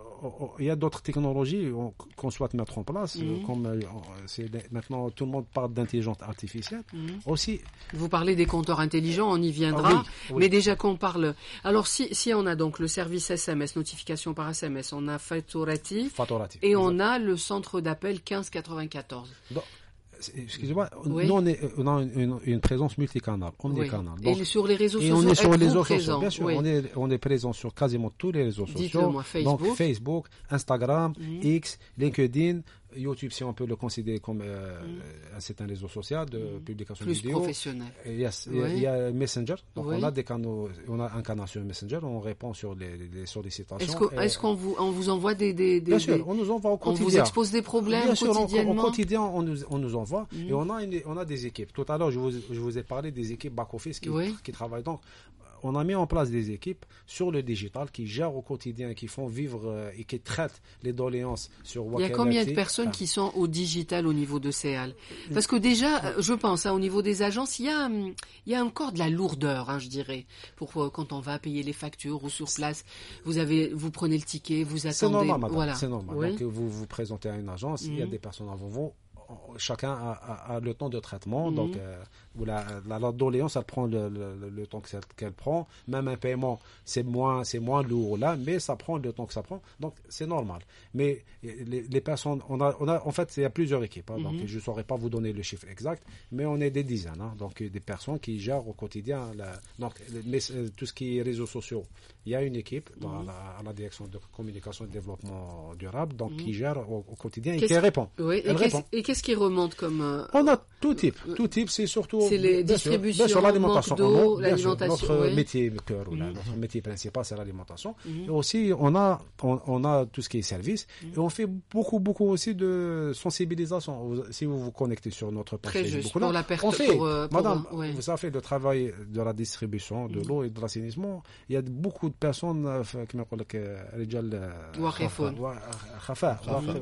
Il y a d'autres technologies qu'on souhaite mettre en place, mmh. comme c'est maintenant tout le monde parle d'intelligence artificielle. Mmh. Aussi, vous parlez des compteurs intelligents, on y viendra. Ah, oui, oui. Mais déjà qu'on parle, alors si si on a donc le service S M S, notification par S M S, on a Faturati, Faturati et exact. On a le centre d'appel quinze quatre-vingt-quatorze. Donc, excusez-moi, oui. Nous on, est, on a une, une, une présence multicanale, omnicanale. Oui. Et sur les réseaux sociaux, on est sur les réseaux sociaux, bien sûr, oui. on est on est présent sur quasiment tous les réseaux sociaux. Dites-le-moi, Facebook. Donc Facebook, Instagram, mmh. X, LinkedIn, YouTube, si on peut le considérer comme euh, mmh. c'est un réseau social de mmh. publication plus vidéo. Professionnel. Il y a, oui. il y a Messenger. Donc oui. on a des canaux, on a un canal sur Messenger, on répond sur les, les sollicitations. Est-ce, que, et, est-ce qu'on vous on vous envoie des des, des bien sûr, des, on nous envoie au quotidien. On vous expose des problèmes bien sûr, quotidiennement. Au quotidien, on nous on nous envoie mmh. et on a une, on a des équipes. Tout à l'heure, je vous je vous ai parlé des équipes back office qui oui. qui travaillent donc. On a mis en place des équipes sur le digital qui gèrent au quotidien, qui font vivre euh, et qui traitent les doléances sur Wakalati. Il y a combien de personnes ah. qui sont au digital au niveau de C E A L? Parce que déjà, je pense, hein, au niveau des agences, il y a, il y a encore de la lourdeur, hein, je dirais, pour euh, quand on va payer les factures ou sur place. Vous avez, vous prenez le ticket, vous attendez. C'est normal, madame. Voilà. C'est normal. Oui. Donc vous vous présentez à une agence, mm-hmm. il y a des personnes avant vous. Chacun a, a, a le temps de traitement, mmh. donc euh, la, la, la doléance, elle prend le, le, le temps qu'elle, qu'elle prend. Même un paiement, c'est moins, c'est moins lourd là, mais ça prend le temps que ça prend, donc c'est normal. Mais les, les personnes, on a, on a, en fait, il y a plusieurs équipes, hein, mmh. donc je ne saurais pas vous donner le chiffre exact, mais on est des dizaines, hein, donc des personnes qui gèrent au quotidien, la, donc les, tout ce qui est réseaux sociaux. Il y a une équipe dans mmh. la, à la direction de communication et de développement durable, donc mmh. qui gère au, au quotidien et qu'est-ce qui répond. Oui, Elle et, répond. Qu'est-ce, et qu'est-ce qui remonte comme euh, on a tout type, tout type, c'est surtout c'est les distributions, bien sûr, l'alimentation, d'eau, bien l'alimentation. Sûr, notre oui. métier cœur, ou là, mmh. notre métier principal, c'est l'alimentation. Mmh. Et aussi, on a, on, on a tout ce qui est service, mmh. et on fait beaucoup, beaucoup aussi de sensibilisation. Si vous vous connectez sur notre page très Facebook, juste pour là, la perte, on fait, pour, euh, madame, pour, ouais. vous savez, le travail de la distribution de mmh. l'eau et de l'assainissement, il y a beaucoup de personnes, comme on dit, رجال خفاء.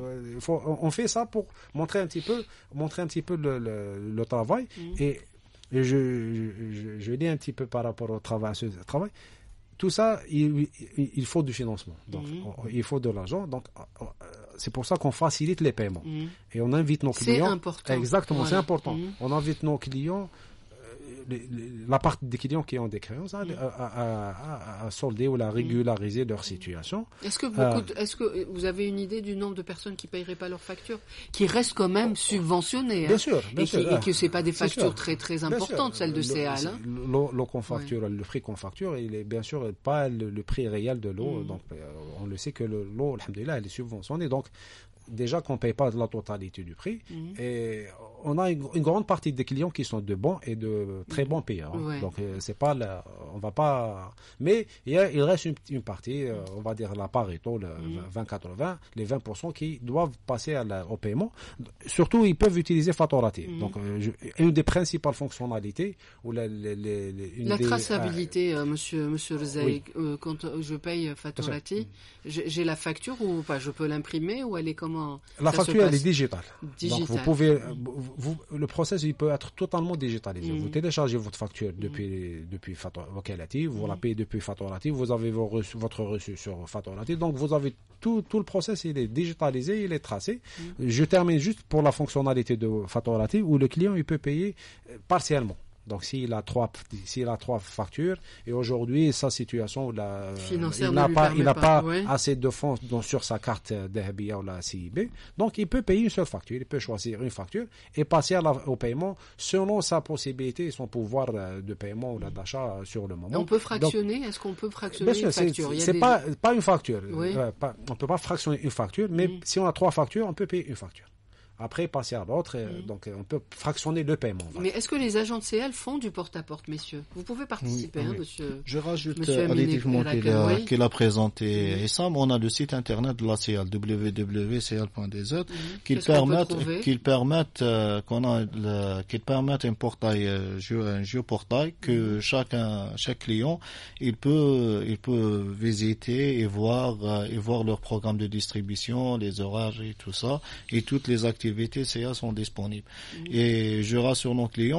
On fait ça pour montrer un petit peu, montrer un petit peu le, le, le travail. Mmh. Et, et je, je, je dis un petit peu par rapport au travail, à ce travail. Tout ça, il, il, il faut du financement. Donc, mmh. on, il faut de l'argent. Donc, c'est pour ça qu'on facilite les paiements. Mmh. Et on invite nos clients. C'est important. Exactement, voilà. C'est important. Mmh. On invite nos clients. Les, les, la part des clients qui ont des créances à, à, à, à, à solder ou à régulariser leur situation. Est-ce que, beaucoup euh, de, est-ce que vous avez une idée du nombre de personnes qui ne paieraient pas leurs factures, qui restent quand même subventionnées, bien hein, sûr, bien et, sûr, qui, ah, et que ce n'est pas des factures sûr, très très importantes, celles de C E A L. Hein. L'eau, l'eau qu'on facture, ouais. le prix qu'on facture, il est bien sûr pas le, le prix réel de l'eau. Mmh. Donc, on le sait que le, l'eau, alhamdoulilah, elle est subventionnée. Donc, déjà qu'on ne paye pas la totalité du prix, mmh. et on a une, une grande partie des clients qui sont de bons et de très bons payeurs. Hein. Ouais. Donc euh, c'est pas la, on va pas, mais il, y a, il reste une, une partie, euh, on va dire la Pareto, le mmh. vingt quatre-vingts, les vingt pour cent qui doivent passer à la, au paiement. Surtout, ils peuvent utiliser Faturati. Mmh. Donc euh, je, une des principales fonctionnalités ou la, la, la, une la des, traçabilité, euh, Monsieur Monsieur Rezaï, oui. euh, quand je paye Faturati, j'ai, j'ai la facture ou pas? Je peux l'imprimer ou elle est comment? La facture elle est digitale. Digital. Donc vous pouvez, vous, vous, le process il peut être totalement digitalisé. Mmh. Vous téléchargez votre facture depuis mmh. depuis Wakalati, vous mmh. la payez depuis Faturati, vous avez vos reçus, votre reçu sur Faturati. Donc vous avez tout tout le process, il est digitalisé, il est tracé. Mmh. Je termine juste pour la fonctionnalité de Faturati où le client il peut payer partiellement. Donc s'il a trois, s'il a trois factures et aujourd'hui sa situation la, financière il n'a pas, il n'a pas, pas ouais. assez de fonds donc, sur sa carte d'Habia ou la C I B, donc il peut payer une seule facture, il peut choisir une facture et passer à la, au paiement selon sa possibilité et son pouvoir de paiement ou d'achat sur le moment. On peut fractionner, donc, est-ce qu'on peut fractionner une facture? C'est, c'est des... pas pas une facture, oui. euh, pas, on peut pas fractionner une facture, mais mmh. si on a trois factures, on peut payer une facture. Après, passer à l'autre, mmh. donc on peut fractionner le paiement. Mais est-ce que les agents de C E A L font du porte-à-porte, messieurs? Vous pouvez participer, oui, hein, oui. monsieur. Je rajoute additivement qu'il a, oui. qu'il a présenté mmh. Essam. On a le site internet de la C E A L, w w w point c e a l point d z, mmh. qui permettent, qu'ils permettent, euh, qu'on a le, qu'ils permettent un portail, euh, un géoportail que mmh. chacun, chaque client, il peut, il peut visiter et voir, euh, et voir leur programme de distribution, les horaires et tout ça, et toutes les activités C E A sont disponibles. Mmh. Et je rassure nos clients que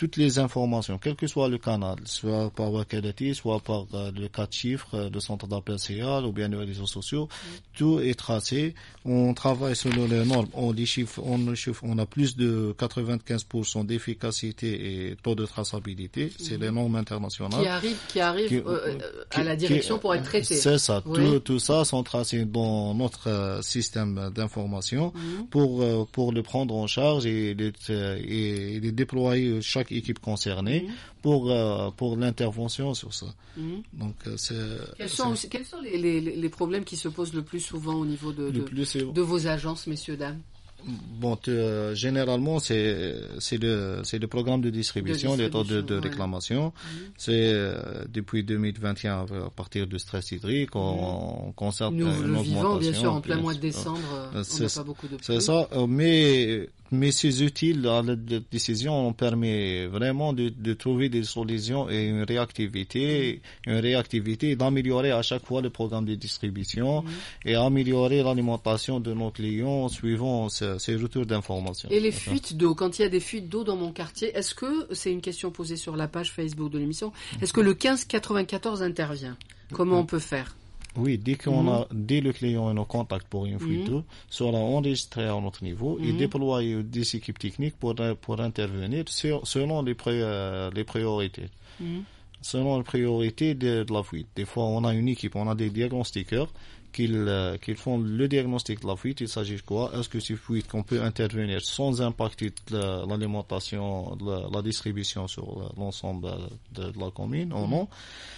toutes les informations, quel que soit le canal, soit par Wakadati, soit par euh, le quatre chiffres, euh, le centre d'appel C I A L ou bien les réseaux sociaux, mmh. tout est tracé. On travaille selon les normes. On les chiffre, on les chiffre, on a plus de quatre-vingt-quinze pour cent d'efficacité et taux de traçabilité. C'est mmh. les normes internationales. Qui arrivent, qui arrivent qui, euh, à la direction qui, pour être traités. C'est ça. Oui. Tout, tout ça sont tracés dans notre euh, système d'information mmh. pour euh, pour le prendre en charge et les, et les déployer chaque équipe concernée mmh. pour euh, pour l'intervention sur ça. Mmh. Donc c'est. Quels sont aussi, quels sont les, les les problèmes qui se posent le plus souvent au niveau de de, plus, de vos agences, messieurs dames? Bon, euh, généralement, c'est c'est le c'est le programme de distribution, les taux de, de ouais. réclamation. Mmh. C'est euh, depuis deux mille vingt et un à partir du stress hydrique, on, on constate Nous, une le augmentation. Vivant, bien sûr, en plein mois de décembre, euh, on n'a pas beaucoup de. C'est ça, mais mais ces outils à la décision on permet vraiment de, de trouver des solutions et une réactivité, une réactivité, et d'améliorer à chaque fois le programme de distribution mmh. et améliorer l'alimentation de nos clients suivant ces, ces retours d'informations. Et les fuites d'eau, quand il y a des fuites d'eau dans mon quartier, est-ce que, c'est une question posée sur la page Facebook de l'émission, est-ce que le quinze quatre-vingt-quatorze intervient? Comment on peut faire? Oui, dès qu'on mmh. a, dès le client est en contact pour une fuite d'eau, mmh. sera enregistré à notre niveau mmh. et déployer des équipes techniques pour, pour intervenir sur, selon les, pré, euh, les priorités. Mmh. Selon les priorités de, de la fuite. Des fois, on a une équipe, on a des diagnostiqueurs qui euh, qui font le diagnostic de la fuite. Il s'agit de quoi? Est-ce que c'est fuite qu'on peut intervenir sans impacter la, l'alimentation, la, la distribution sur l'ensemble de, de la commune ou non?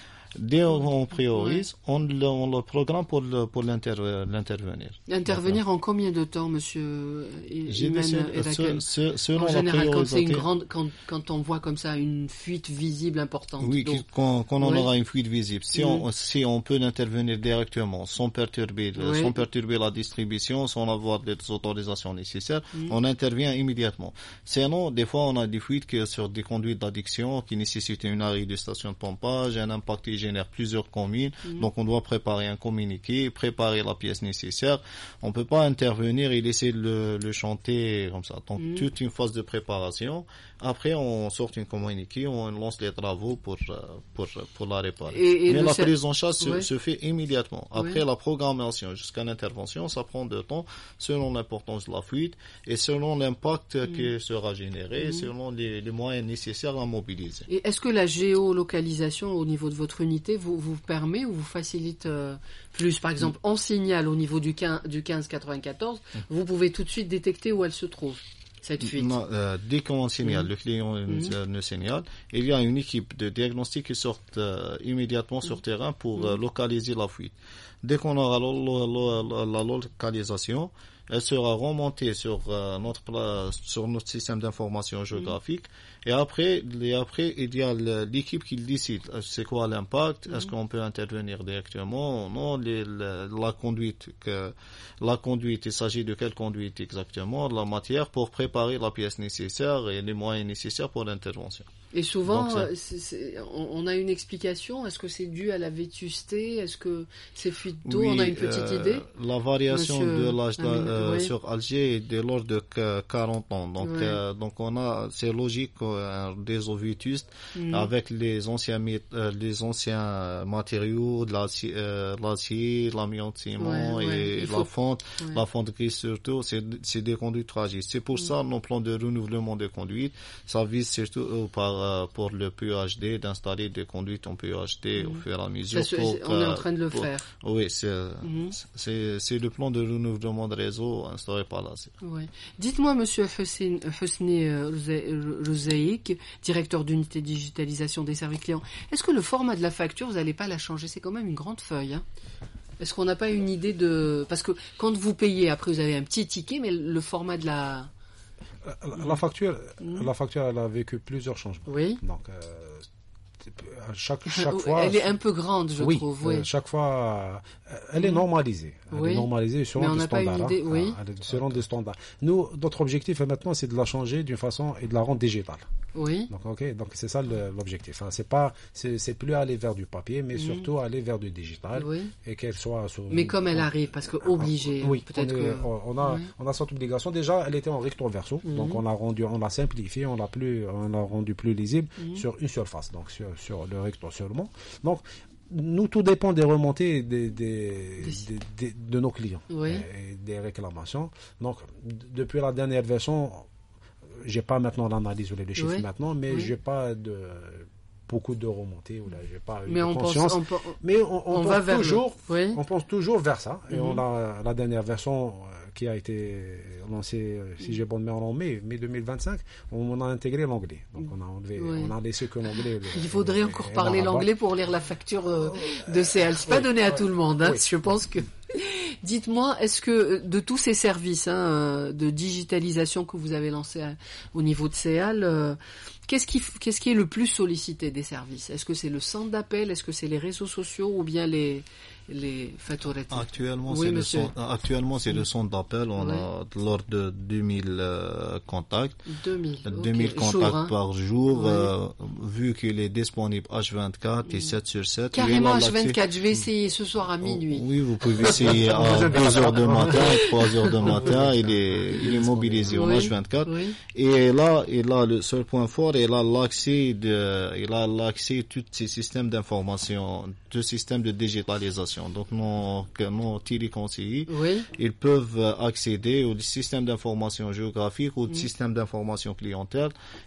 Dès qu'on priorise, on le, on le programme pour, le, pour l'inter, l'intervenir. Intervenir en combien de temps, monsieur Iman ce, ce, selon en général, la quand c'est une grande, quand, quand on voit comme ça une fuite visible importante. Oui, quand, quand on oui. aura une fuite visible, si, mmh. on, si on peut intervenir directement, sans perturber, oui. sans perturber la distribution, sans avoir les autorisations nécessaires, mmh. on intervient immédiatement. Sinon, des fois, on a des fuites que sur des conduites d'adduction qui nécessitent une arrêt de station de pompage, un impact génère plusieurs communes, mmh. donc on doit préparer un communiqué, préparer la pièce nécessaire. On peut pas intervenir et laisser le, le chanter comme ça. Donc mmh. toute une phase de préparation. Après, on sort un communiqué, on lance les travaux pour pour pour la réparer. Et, et Mais la prise en charge ouais. se, se fait immédiatement. Après ouais. la programmation jusqu'à l'intervention, ça prend du temps selon l'importance de la fuite et selon l'impact mmh. qui sera généré, mmh. selon les, les moyens nécessaires à mobiliser. Et est-ce que la géolocalisation au niveau de votre unité vous vous permet ou vous facilite euh, plus? Par exemple, mmh. en signal au niveau du quinze, du quinze quatre-vingt-quatorze, mmh. vous pouvez tout de suite détecter où elle se trouve, cette fuite. Non, euh, dès qu'on signale, mmh. le client mmh. nous signale, il y a une équipe de diagnostic qui sort euh, immédiatement mmh. sur terrain pour mmh. euh, localiser la fuite. Dès qu'on aura la, la, la, la localisation, elle sera remontée sur euh, notre sur notre système d'information géographique. Mmh. Et après, et après, il y a l'équipe qui décide. C'est quoi l'impact? Mmh. Est-ce qu'on peut intervenir directement? Non, les, la, la conduite que la conduite. Il s'agit de quelle conduite exactement? De la matière pour préparer la pièce nécessaire et les moyens nécessaires pour l'intervention. Et souvent, Donc, c'est, c'est, on a une explication. Est-ce que c'est dû à la vétusté? Est-ce que c'est fuite d'eau? Oui, on a une petite euh, idée. La variation Monsieur de l'âge euh, oui. sur Alger est de l'ordre de quarante ans. Donc, oui. euh, donc on a, c'est logique euh, des eaux vétustes mmh. avec les anciens, euh, les anciens matériaux, de l'acier, euh, l'acier, l'amiante, ciment ouais, et ouais. la faut... fonte, ouais. la fonte grise surtout. C'est, c'est des conduites tragiques. C'est pour mmh. ça nos plans de renouvellement de conduites, ça vise surtout euh, par pour le P E H D, d'installer des conduites en P E H D mmh. au fur et à mesure. Ça, pour, on est en train de le pour, faire. Oui, c'est, mmh. c'est, c'est le plan de renouvellement de réseau instauré par la C I A. Oui. Dites-moi, Monsieur Hosni Rouzaïk, directeur d'unité de digitalisation des services clients, est-ce que le format de la facture, vous n'allez pas la changer? C'est quand même une grande feuille, hein. Est-ce qu'on n'a pas une idée de... Parce que quand vous payez, après vous avez un petit ticket, mais le format de la... La facture, mmh. la facture, elle a vécu plusieurs changements. Oui. Donc, euh, chaque, chaque fois... Elle est un peu grande, je oui, trouve. Oui, euh, chaque fois, euh, elle est normalisée. Elle oui. est normalisée selon Mais des standards. Pas une idée, hein, oui. hein, selon des standards. Nous, notre objectif maintenant, c'est de la changer d'une façon et de la rendre digitale. Oui. Donc, ok, donc c'est ça le, l'objectif. Hein. C'est pas, c'est, c'est plus aller vers du papier, mais mmh. surtout aller vers du digital oui. et qu'elle soit. Sur, mais comme elle arrive, parce que obligée. Oui, peut-être on, est, que... on a, oui. on a cette obligation. Déjà, elle était en recto verso, mmh. donc on l'a rendu, on l'a simplifié, on l'a plus, on l'a rendu plus lisible mmh. sur une seule face, donc sur, sur le recto seulement. Donc nous, tout dépend des remontées des, des, des, des, de nos clients oui. et des réclamations. Donc depuis la dernière version. J'ai pas maintenant l'analyse ou les chiffres oui. maintenant, mais oui. j'ai pas de beaucoup de remontées ou là j'ai pas mais eu on de conscience. Pense, on, mais on, on, on pense va vers toujours, le... oui. on pense toujours vers ça. Et mm-hmm. on a la dernière version euh, qui a été lancée, euh, si j'ai bonne mémoire, en mai, mai deux mille vingt-cinq, on a intégré l'anglais. Donc on a enlevé, oui. on a laissé que l'anglais. Le, Il faudrait le, encore parler l'anglais pour lire la facture euh, de C A L. C'est pas oui. donné à tout le monde. Hein. Oui. Je pense que. Dites-moi, est-ce que de tous ces services hein, de digitalisation que vous avez lancés à, au niveau de C A L, euh, qu'est-ce qui, qu'est-ce qui est le plus sollicité des services? Est-ce que c'est le centre d'appel? Est-ce que c'est les réseaux sociaux ou bien les, les fatourettes? Actuellement, oui, c'est le centre, actuellement, c'est le centre d'appel. On oui. a l'ordre de deux mille euh, contacts. deux mille, deux mille okay. contacts jour, hein. par jour. Oui. Euh, vu qu'il est disponible H vingt-quatre et sept sur sept. Carrément H vingt-quatre. Je vais essayer ce soir à minuit. Oui, vous pouvez essayer à deux heures de matin, trois heures de matin. Il est, il est mobilisé oui. en H vingt-quatre. Oui. Et là, et là, le seul point fort, il a l'accès de, il a l'accès à tous ces systèmes d'information, tous ces systèmes de digitalisation. Donc, nos, nos téléconseillers, oui. ils peuvent accéder au système d'information géographique ou au mmh. système d'information clientèle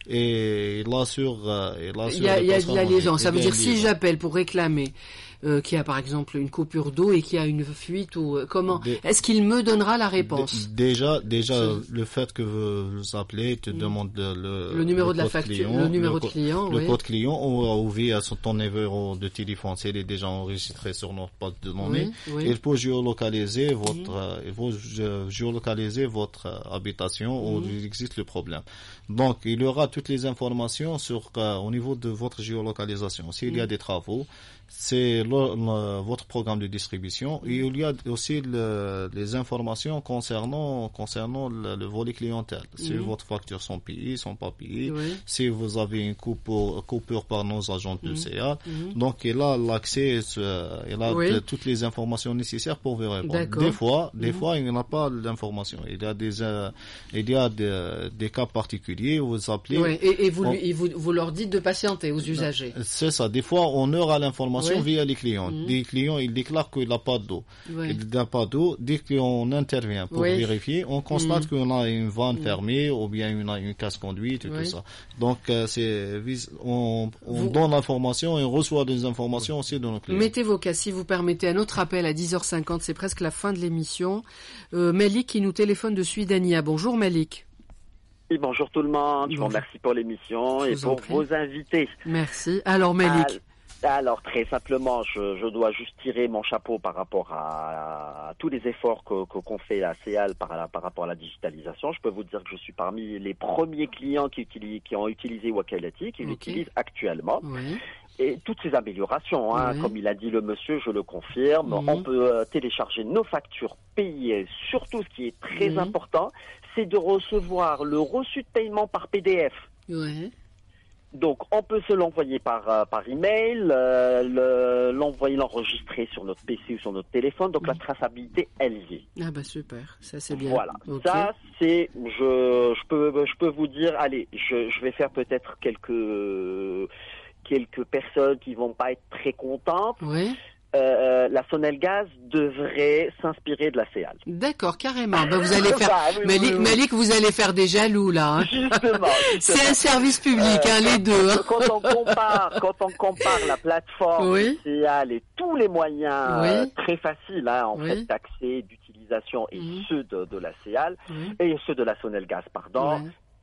et là sur, et là sur il y a, il y a de la liaison. Ça veut dire si j'appelle pour réclamer euh, qu'il y a par exemple une coupure d'eau et qu'il y a une fuite ou euh, comment Dé, est-ce qu'il me donnera la réponse? Déjà, déjà c'est... le fait que vous, vous appelez te mmh. demande le, le numéro le de la facture, client, le numéro le, de client, le oui. code client ou via ton numéro de téléphone, il est déjà enregistré sur notre base de données. Oui, oui. Il peut géolocaliser votre, mmh. il faut géolocaliser votre habitation mmh. où il existe le problème. Donc, il y aura toutes les informations sur euh, au niveau de votre géolocalisation. S'il mmh. y a des travaux, c'est le, le, votre programme de distribution. Et il y a aussi le, les informations concernant concernant le, le volet clientèle. Si mmh. votre facture sont payées, sont pas payées, oui. si vous avez une coupure, coupure par nos agents de mmh. C A. Mmh. Donc, il a l'accès, il a oui. de, toutes les informations nécessaires pour vous répondre. D'accord. Des fois, des mmh. fois, il n'y a pas d'informations. Il y a des, euh, il y a des, des cas particuliers où vous appelez. Oui. Et, et vous, on, lui, et vous, vous leur dites de patienter aux usagers. C'est ça. Des fois, on aura l'information oui. via les clients. Mmh. Des clients, ils déclarent qu'il n'a pas d'eau. Oui. Il n'a pas d'eau. Dès qu'on intervient pour oui. vérifier, on constate mmh. qu'on a une vanne mmh. fermée ou bien une, une casse-conduite et oui. tout ça. Donc, euh, c'est, on, on Vous... donne l'information et on reçoit des informations aussi de nos clients. Mettez vos cas, si vous permettez. Un autre appel à dix heures cinquante, c'est presque la fin de l'émission. Euh, Malik qui nous téléphone de Suidania. Bonjour Malik. Oui, bonjour tout le monde. Je vous remercie pour l'émission et pour vos invités. Merci. Alors Malik. Alors très simplement, je, je dois juste tirer mon chapeau par rapport à, à tous les efforts que, que, qu'on fait à C A L par, par rapport à la digitalisation. Je peux vous dire que je suis parmi les premiers clients qui, utilisent, qui ont utilisé Wakalati, qui okay. l'utilisent actuellement. Oui. Et toutes ces améliorations, hein, oui. comme il a dit le monsieur, je le confirme, mmh. on peut euh, télécharger nos factures payées. Surtout, ce qui est très mmh. important, c'est de recevoir le reçu de paiement par P D F. Oui. Donc, on peut se l'envoyer par euh, par email, euh, le, l'envoyer, l'enregistrer sur notre P C ou sur notre téléphone. Donc, mmh. la traçabilité, elle y est. Ah bah super, ça c'est bien. Voilà, okay. ça c'est, je je peux je peux vous dire, allez, je je vais faire peut-être quelques quelques personnes qui vont pas être très contentes. Oui. Euh, la Sonelgaz devrait s'inspirer de la C A L. D'accord, carrément. Ben, vous allez faire, bah, oui, Malik, oui, oui. Malik, vous allez faire des jaloux là. Hein. Justement, justement. C'est un service public, euh, hein, les deux. Hein. Quand on compare, quand on compare la plateforme oui. C A L et tous les moyens oui. euh, très faciles, hein, en oui. fait, d'accès, d'utilisation et mmh. ceux de, de la C A L mmh. et ceux de la Sonelgaz, pardon. Oui.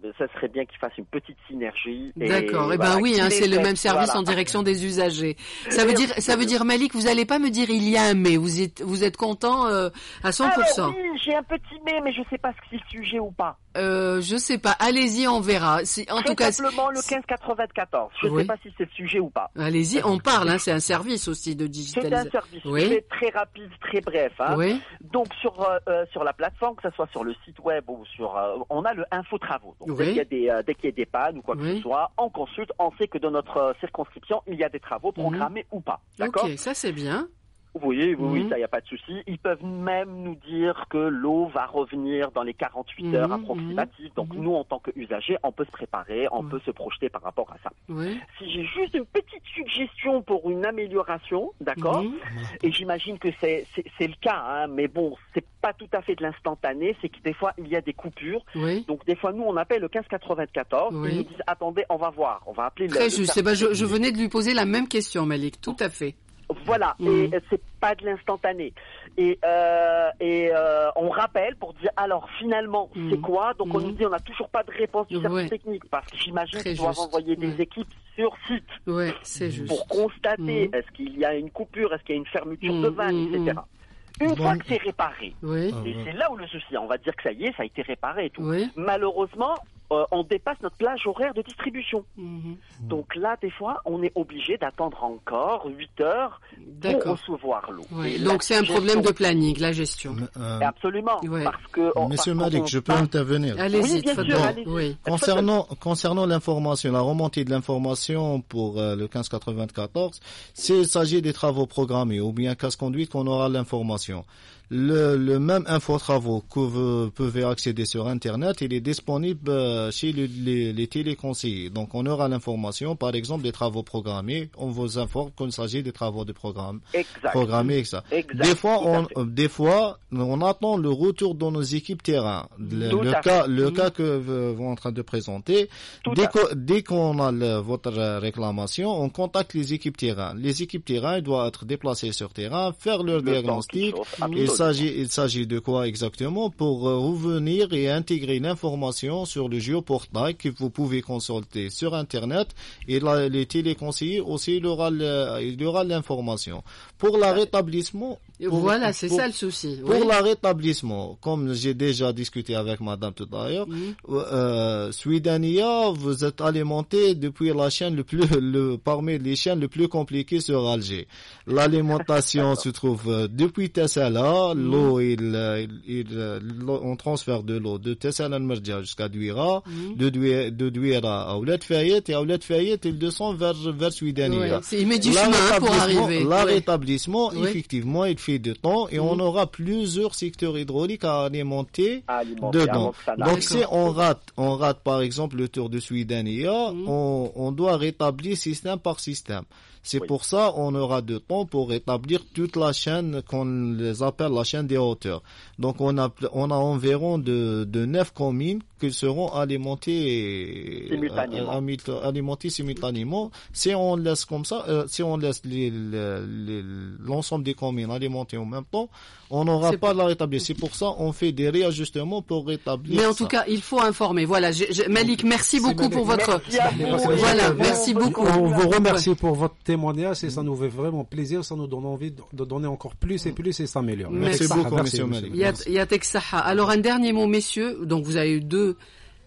ça serait bien qu'ils fassent une petite synergie. D'accord. Et, et voilà, ben oui, hein, c'est le même service voilà. en direction des usagers. Ça veut dire, ça veut dire Malik, vous allez pas me dire il y a un mais. Vous êtes, vous êtes content euh, à cent pour cent. Alors oui, j'ai un petit mais, mais je sais pas si c'est le sujet ou pas. Euh, je sais pas. Allez-y, on verra. Si, en Très tout cas, simplement le quinze quatre-vingt-quatorze. Je oui. sais pas si c'est le sujet ou pas. Allez-y, on parle. Hein, c'est un service aussi de digitalisation. C'est un service. Oui. C'est très rapide, très bref. Hein. Oui. Donc sur euh, sur la plateforme, que ce soit sur le site web ou sur, euh, on a le info travaux. Donc oui. dès qu'il y a des euh, dès qu'il y a des pannes ou quoi que oui. ce soit, on consulte. On sait que dans notre euh, circonscription, il y a des travaux programmés mmh. ou pas. D'accord. Ok, ça c'est bien. Oui, oui, mmh. oui, ça, il n'y a pas de souci. Ils peuvent même nous dire que l'eau va revenir dans les quarante-huit mmh, heures approximatives. Donc, mmh. nous, en tant qu'usagers, on peut se préparer, on mmh. peut se projeter par rapport à ça. Oui. Si j'ai juste une petite suggestion pour une amélioration, d'accord, mmh. et j'imagine que c'est, c'est, c'est le cas, hein, mais bon, c'est pas tout à fait de l'instantané, c'est que des fois, il y a des coupures. Oui. Donc, des fois, nous, on appelle le quinze quatre-vingt-quatorze, oui. ils nous disent, attendez, on va voir, on va appeler Très le... Très juste, ben, je, je venais de lui poser la même question, Malik, tout à fait. Voilà, mmh. et c'est pas de l'instantané. Et, euh, et euh, on rappelle pour dire, alors finalement, mmh. c'est quoi? Donc mmh. on nous dit, on n'a toujours pas de réponse du service ouais. technique, parce que j'imagine qu'ils doivent envoyer ouais. des équipes sur site ouais, c'est juste. pour constater mmh. est-ce qu'il y a une coupure, est-ce qu'il y a une fermeture mmh. de vanne, mmh. et cetera. Une bon. fois que c'est réparé, oui. et c'est là où le souci, on va dire que ça y est, ça a été réparé et tout. Oui. Malheureusement, euh, on dépasse notre plage horaire de distribution. Mm-hmm. Donc là, des fois, on est obligé d'attendre encore huit heures D'accord. pour recevoir l'eau. Oui. Donc c'est un gestion... problème de planning, la gestion. Euh, Absolument. Ouais. Parce que on, Monsieur parce Malik, je peux pas... intervenir. Allez-y, oui, bien sûr, allez-y. Oui. Concernant, concernant l'information, la remontée de l'information pour euh, le quinze quatre-vingt-quatorze, s'il s'agit des travaux programmés ou bien casse-conduite qu'on aura l'information. Le, le même info-travaux que vous pouvez accéder sur Internet, il est disponible chez les, les, les téléconseillers. Donc, on aura l'information, par exemple, des travaux programmés. On vous informe qu'il s'agit des travaux de programme, exact. programmés, et ça. Exact. Des fois, on, des fois, on attend le retour de nos équipes terrain. Le, le cas, le mmh. cas que vous êtes en train de présenter, dès, que, dès qu'on a le, votre réclamation, on contacte les équipes terrain. Les équipes terrain doivent être déplacées sur terrain, faire leur le diagnostic. Il s'agit, il s'agit de quoi exactement? Pour euh, revenir et intégrer l'information sur le géoportail que vous pouvez consulter sur Internet, et là, les téléconseillers aussi, il aura, le, il y aura l'information. Pour le rétablissement, pour, voilà, c'est pour, ça le souci. Pour oui. le rétablissement, comme j'ai déjà discuté avec madame tout à l'heure, mmh. euh, Swedania, vous êtes alimenté depuis la chaîne le plus, le, parmi les chaînes les plus compliquées sur Alger. L'alimentation se trouve euh, depuis Tessala, mmh. l'eau, il, il, il, on transfère de l'eau de Tessala al-Merdia jusqu'à Douira, mmh. de, Douira, de Douira à Ouled Fayet, et à Ouled Fayet, il descend vers, vers Swedania. Ouais, il met du chemin pour arriver. Le ouais. rétablissement, ouais. effectivement, il fait de temps, et mmh. on aura plusieurs secteurs hydrauliques à alimenter, alimenter dedans. Donc si on rate, on rate par exemple le tour de Swedania, mmh. on, on doit rétablir système par système. C'est oui. pour ça on aura de temps pour rétablir toute la chaîne qu'on les appelle la chaîne des hauteurs. Donc on a on a environ de de neuf communes qui seront alimentées simultanément. Euh, alimentées simultanément. Si on laisse comme ça, euh, si on laisse les, les, les, l'ensemble des communes alimentées en même temps, on n'aura pas de la rétablir. C'est pour ça on fait des réajustements pour rétablir. Mais en ça. tout cas, il faut informer. Voilà, je, je, Malik, merci beaucoup Malik. pour votre. Merci voilà, merci beaucoup. On vous remercie pour votre témoignage et ça nous fait vraiment plaisir, ça nous donne envie de donner encore plus et plus et s'améliorer. Merci, merci beaucoup, monsieur Malik. Yatek Saha. Alors un dernier mot, messieurs. Donc vous avez eu deux.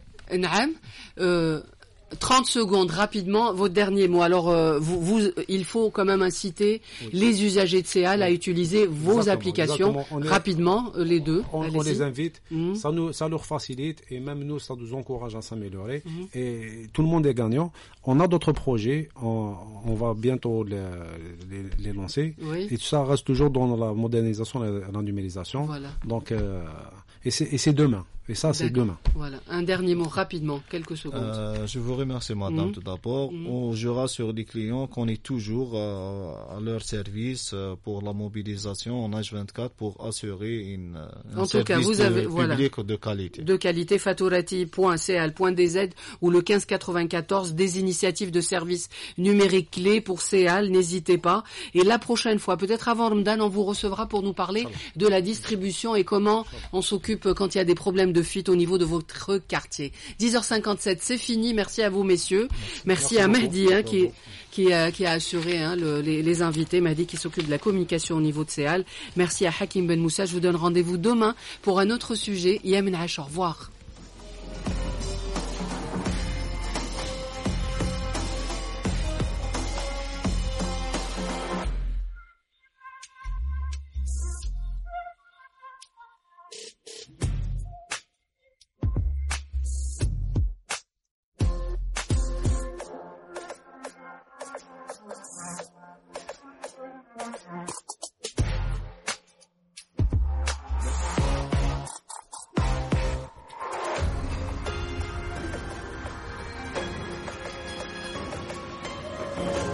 Naam. Euh, trente secondes rapidement, votre dernier mot. Alors, euh, vous, vous, il faut quand même inciter oui. les usagers de C A L à utiliser vos exactement, applications exactement. Est, rapidement, les deux. On, on les invite, mmh. ça, nous, ça leur facilite et même nous, ça nous encourage à s'améliorer. Mmh. Et tout le monde est gagnant. On a d'autres projets, on, on va bientôt les, les, les lancer. Oui. Et tout ça reste toujours dans la modernisation et la, la numérisation. Voilà. Donc, euh, et, c'est, et c'est demain. Et ça, c'est D'accord. demain. Voilà. Un dernier mot rapidement, quelques secondes. Euh, je vous remercie, madame, mmh. tout d'abord. Mmh. On jouera sur les clients qu'on est toujours euh, à leur service euh, pour la mobilisation en H vingt-quatre pour assurer une, un en tout cas, vous de, avez, voilà, public de qualité. De qualité, fatourati point c a l point d z ou le quinze quatre-vingt-quatorze, des initiatives de services numériques clés pour C A L, n'hésitez pas. Et la prochaine fois, peut-être avant Ramadan, on vous recevra pour nous parler de la distribution et comment on s'occupe quand il y a des problèmes de de fuite au niveau de votre quartier. dix heures cinquante-sept, c'est fini. Merci à vous, messieurs. Merci, Merci à Mehdi hein, qui, qui, a, qui a assuré hein, le, les, les invités. Mehdi qui s'occupe de la communication au niveau de C E A L. Merci à Hakim Ben Moussa. Je vous donne rendez-vous demain pour un autre sujet. Yamin H, au revoir. Yeah.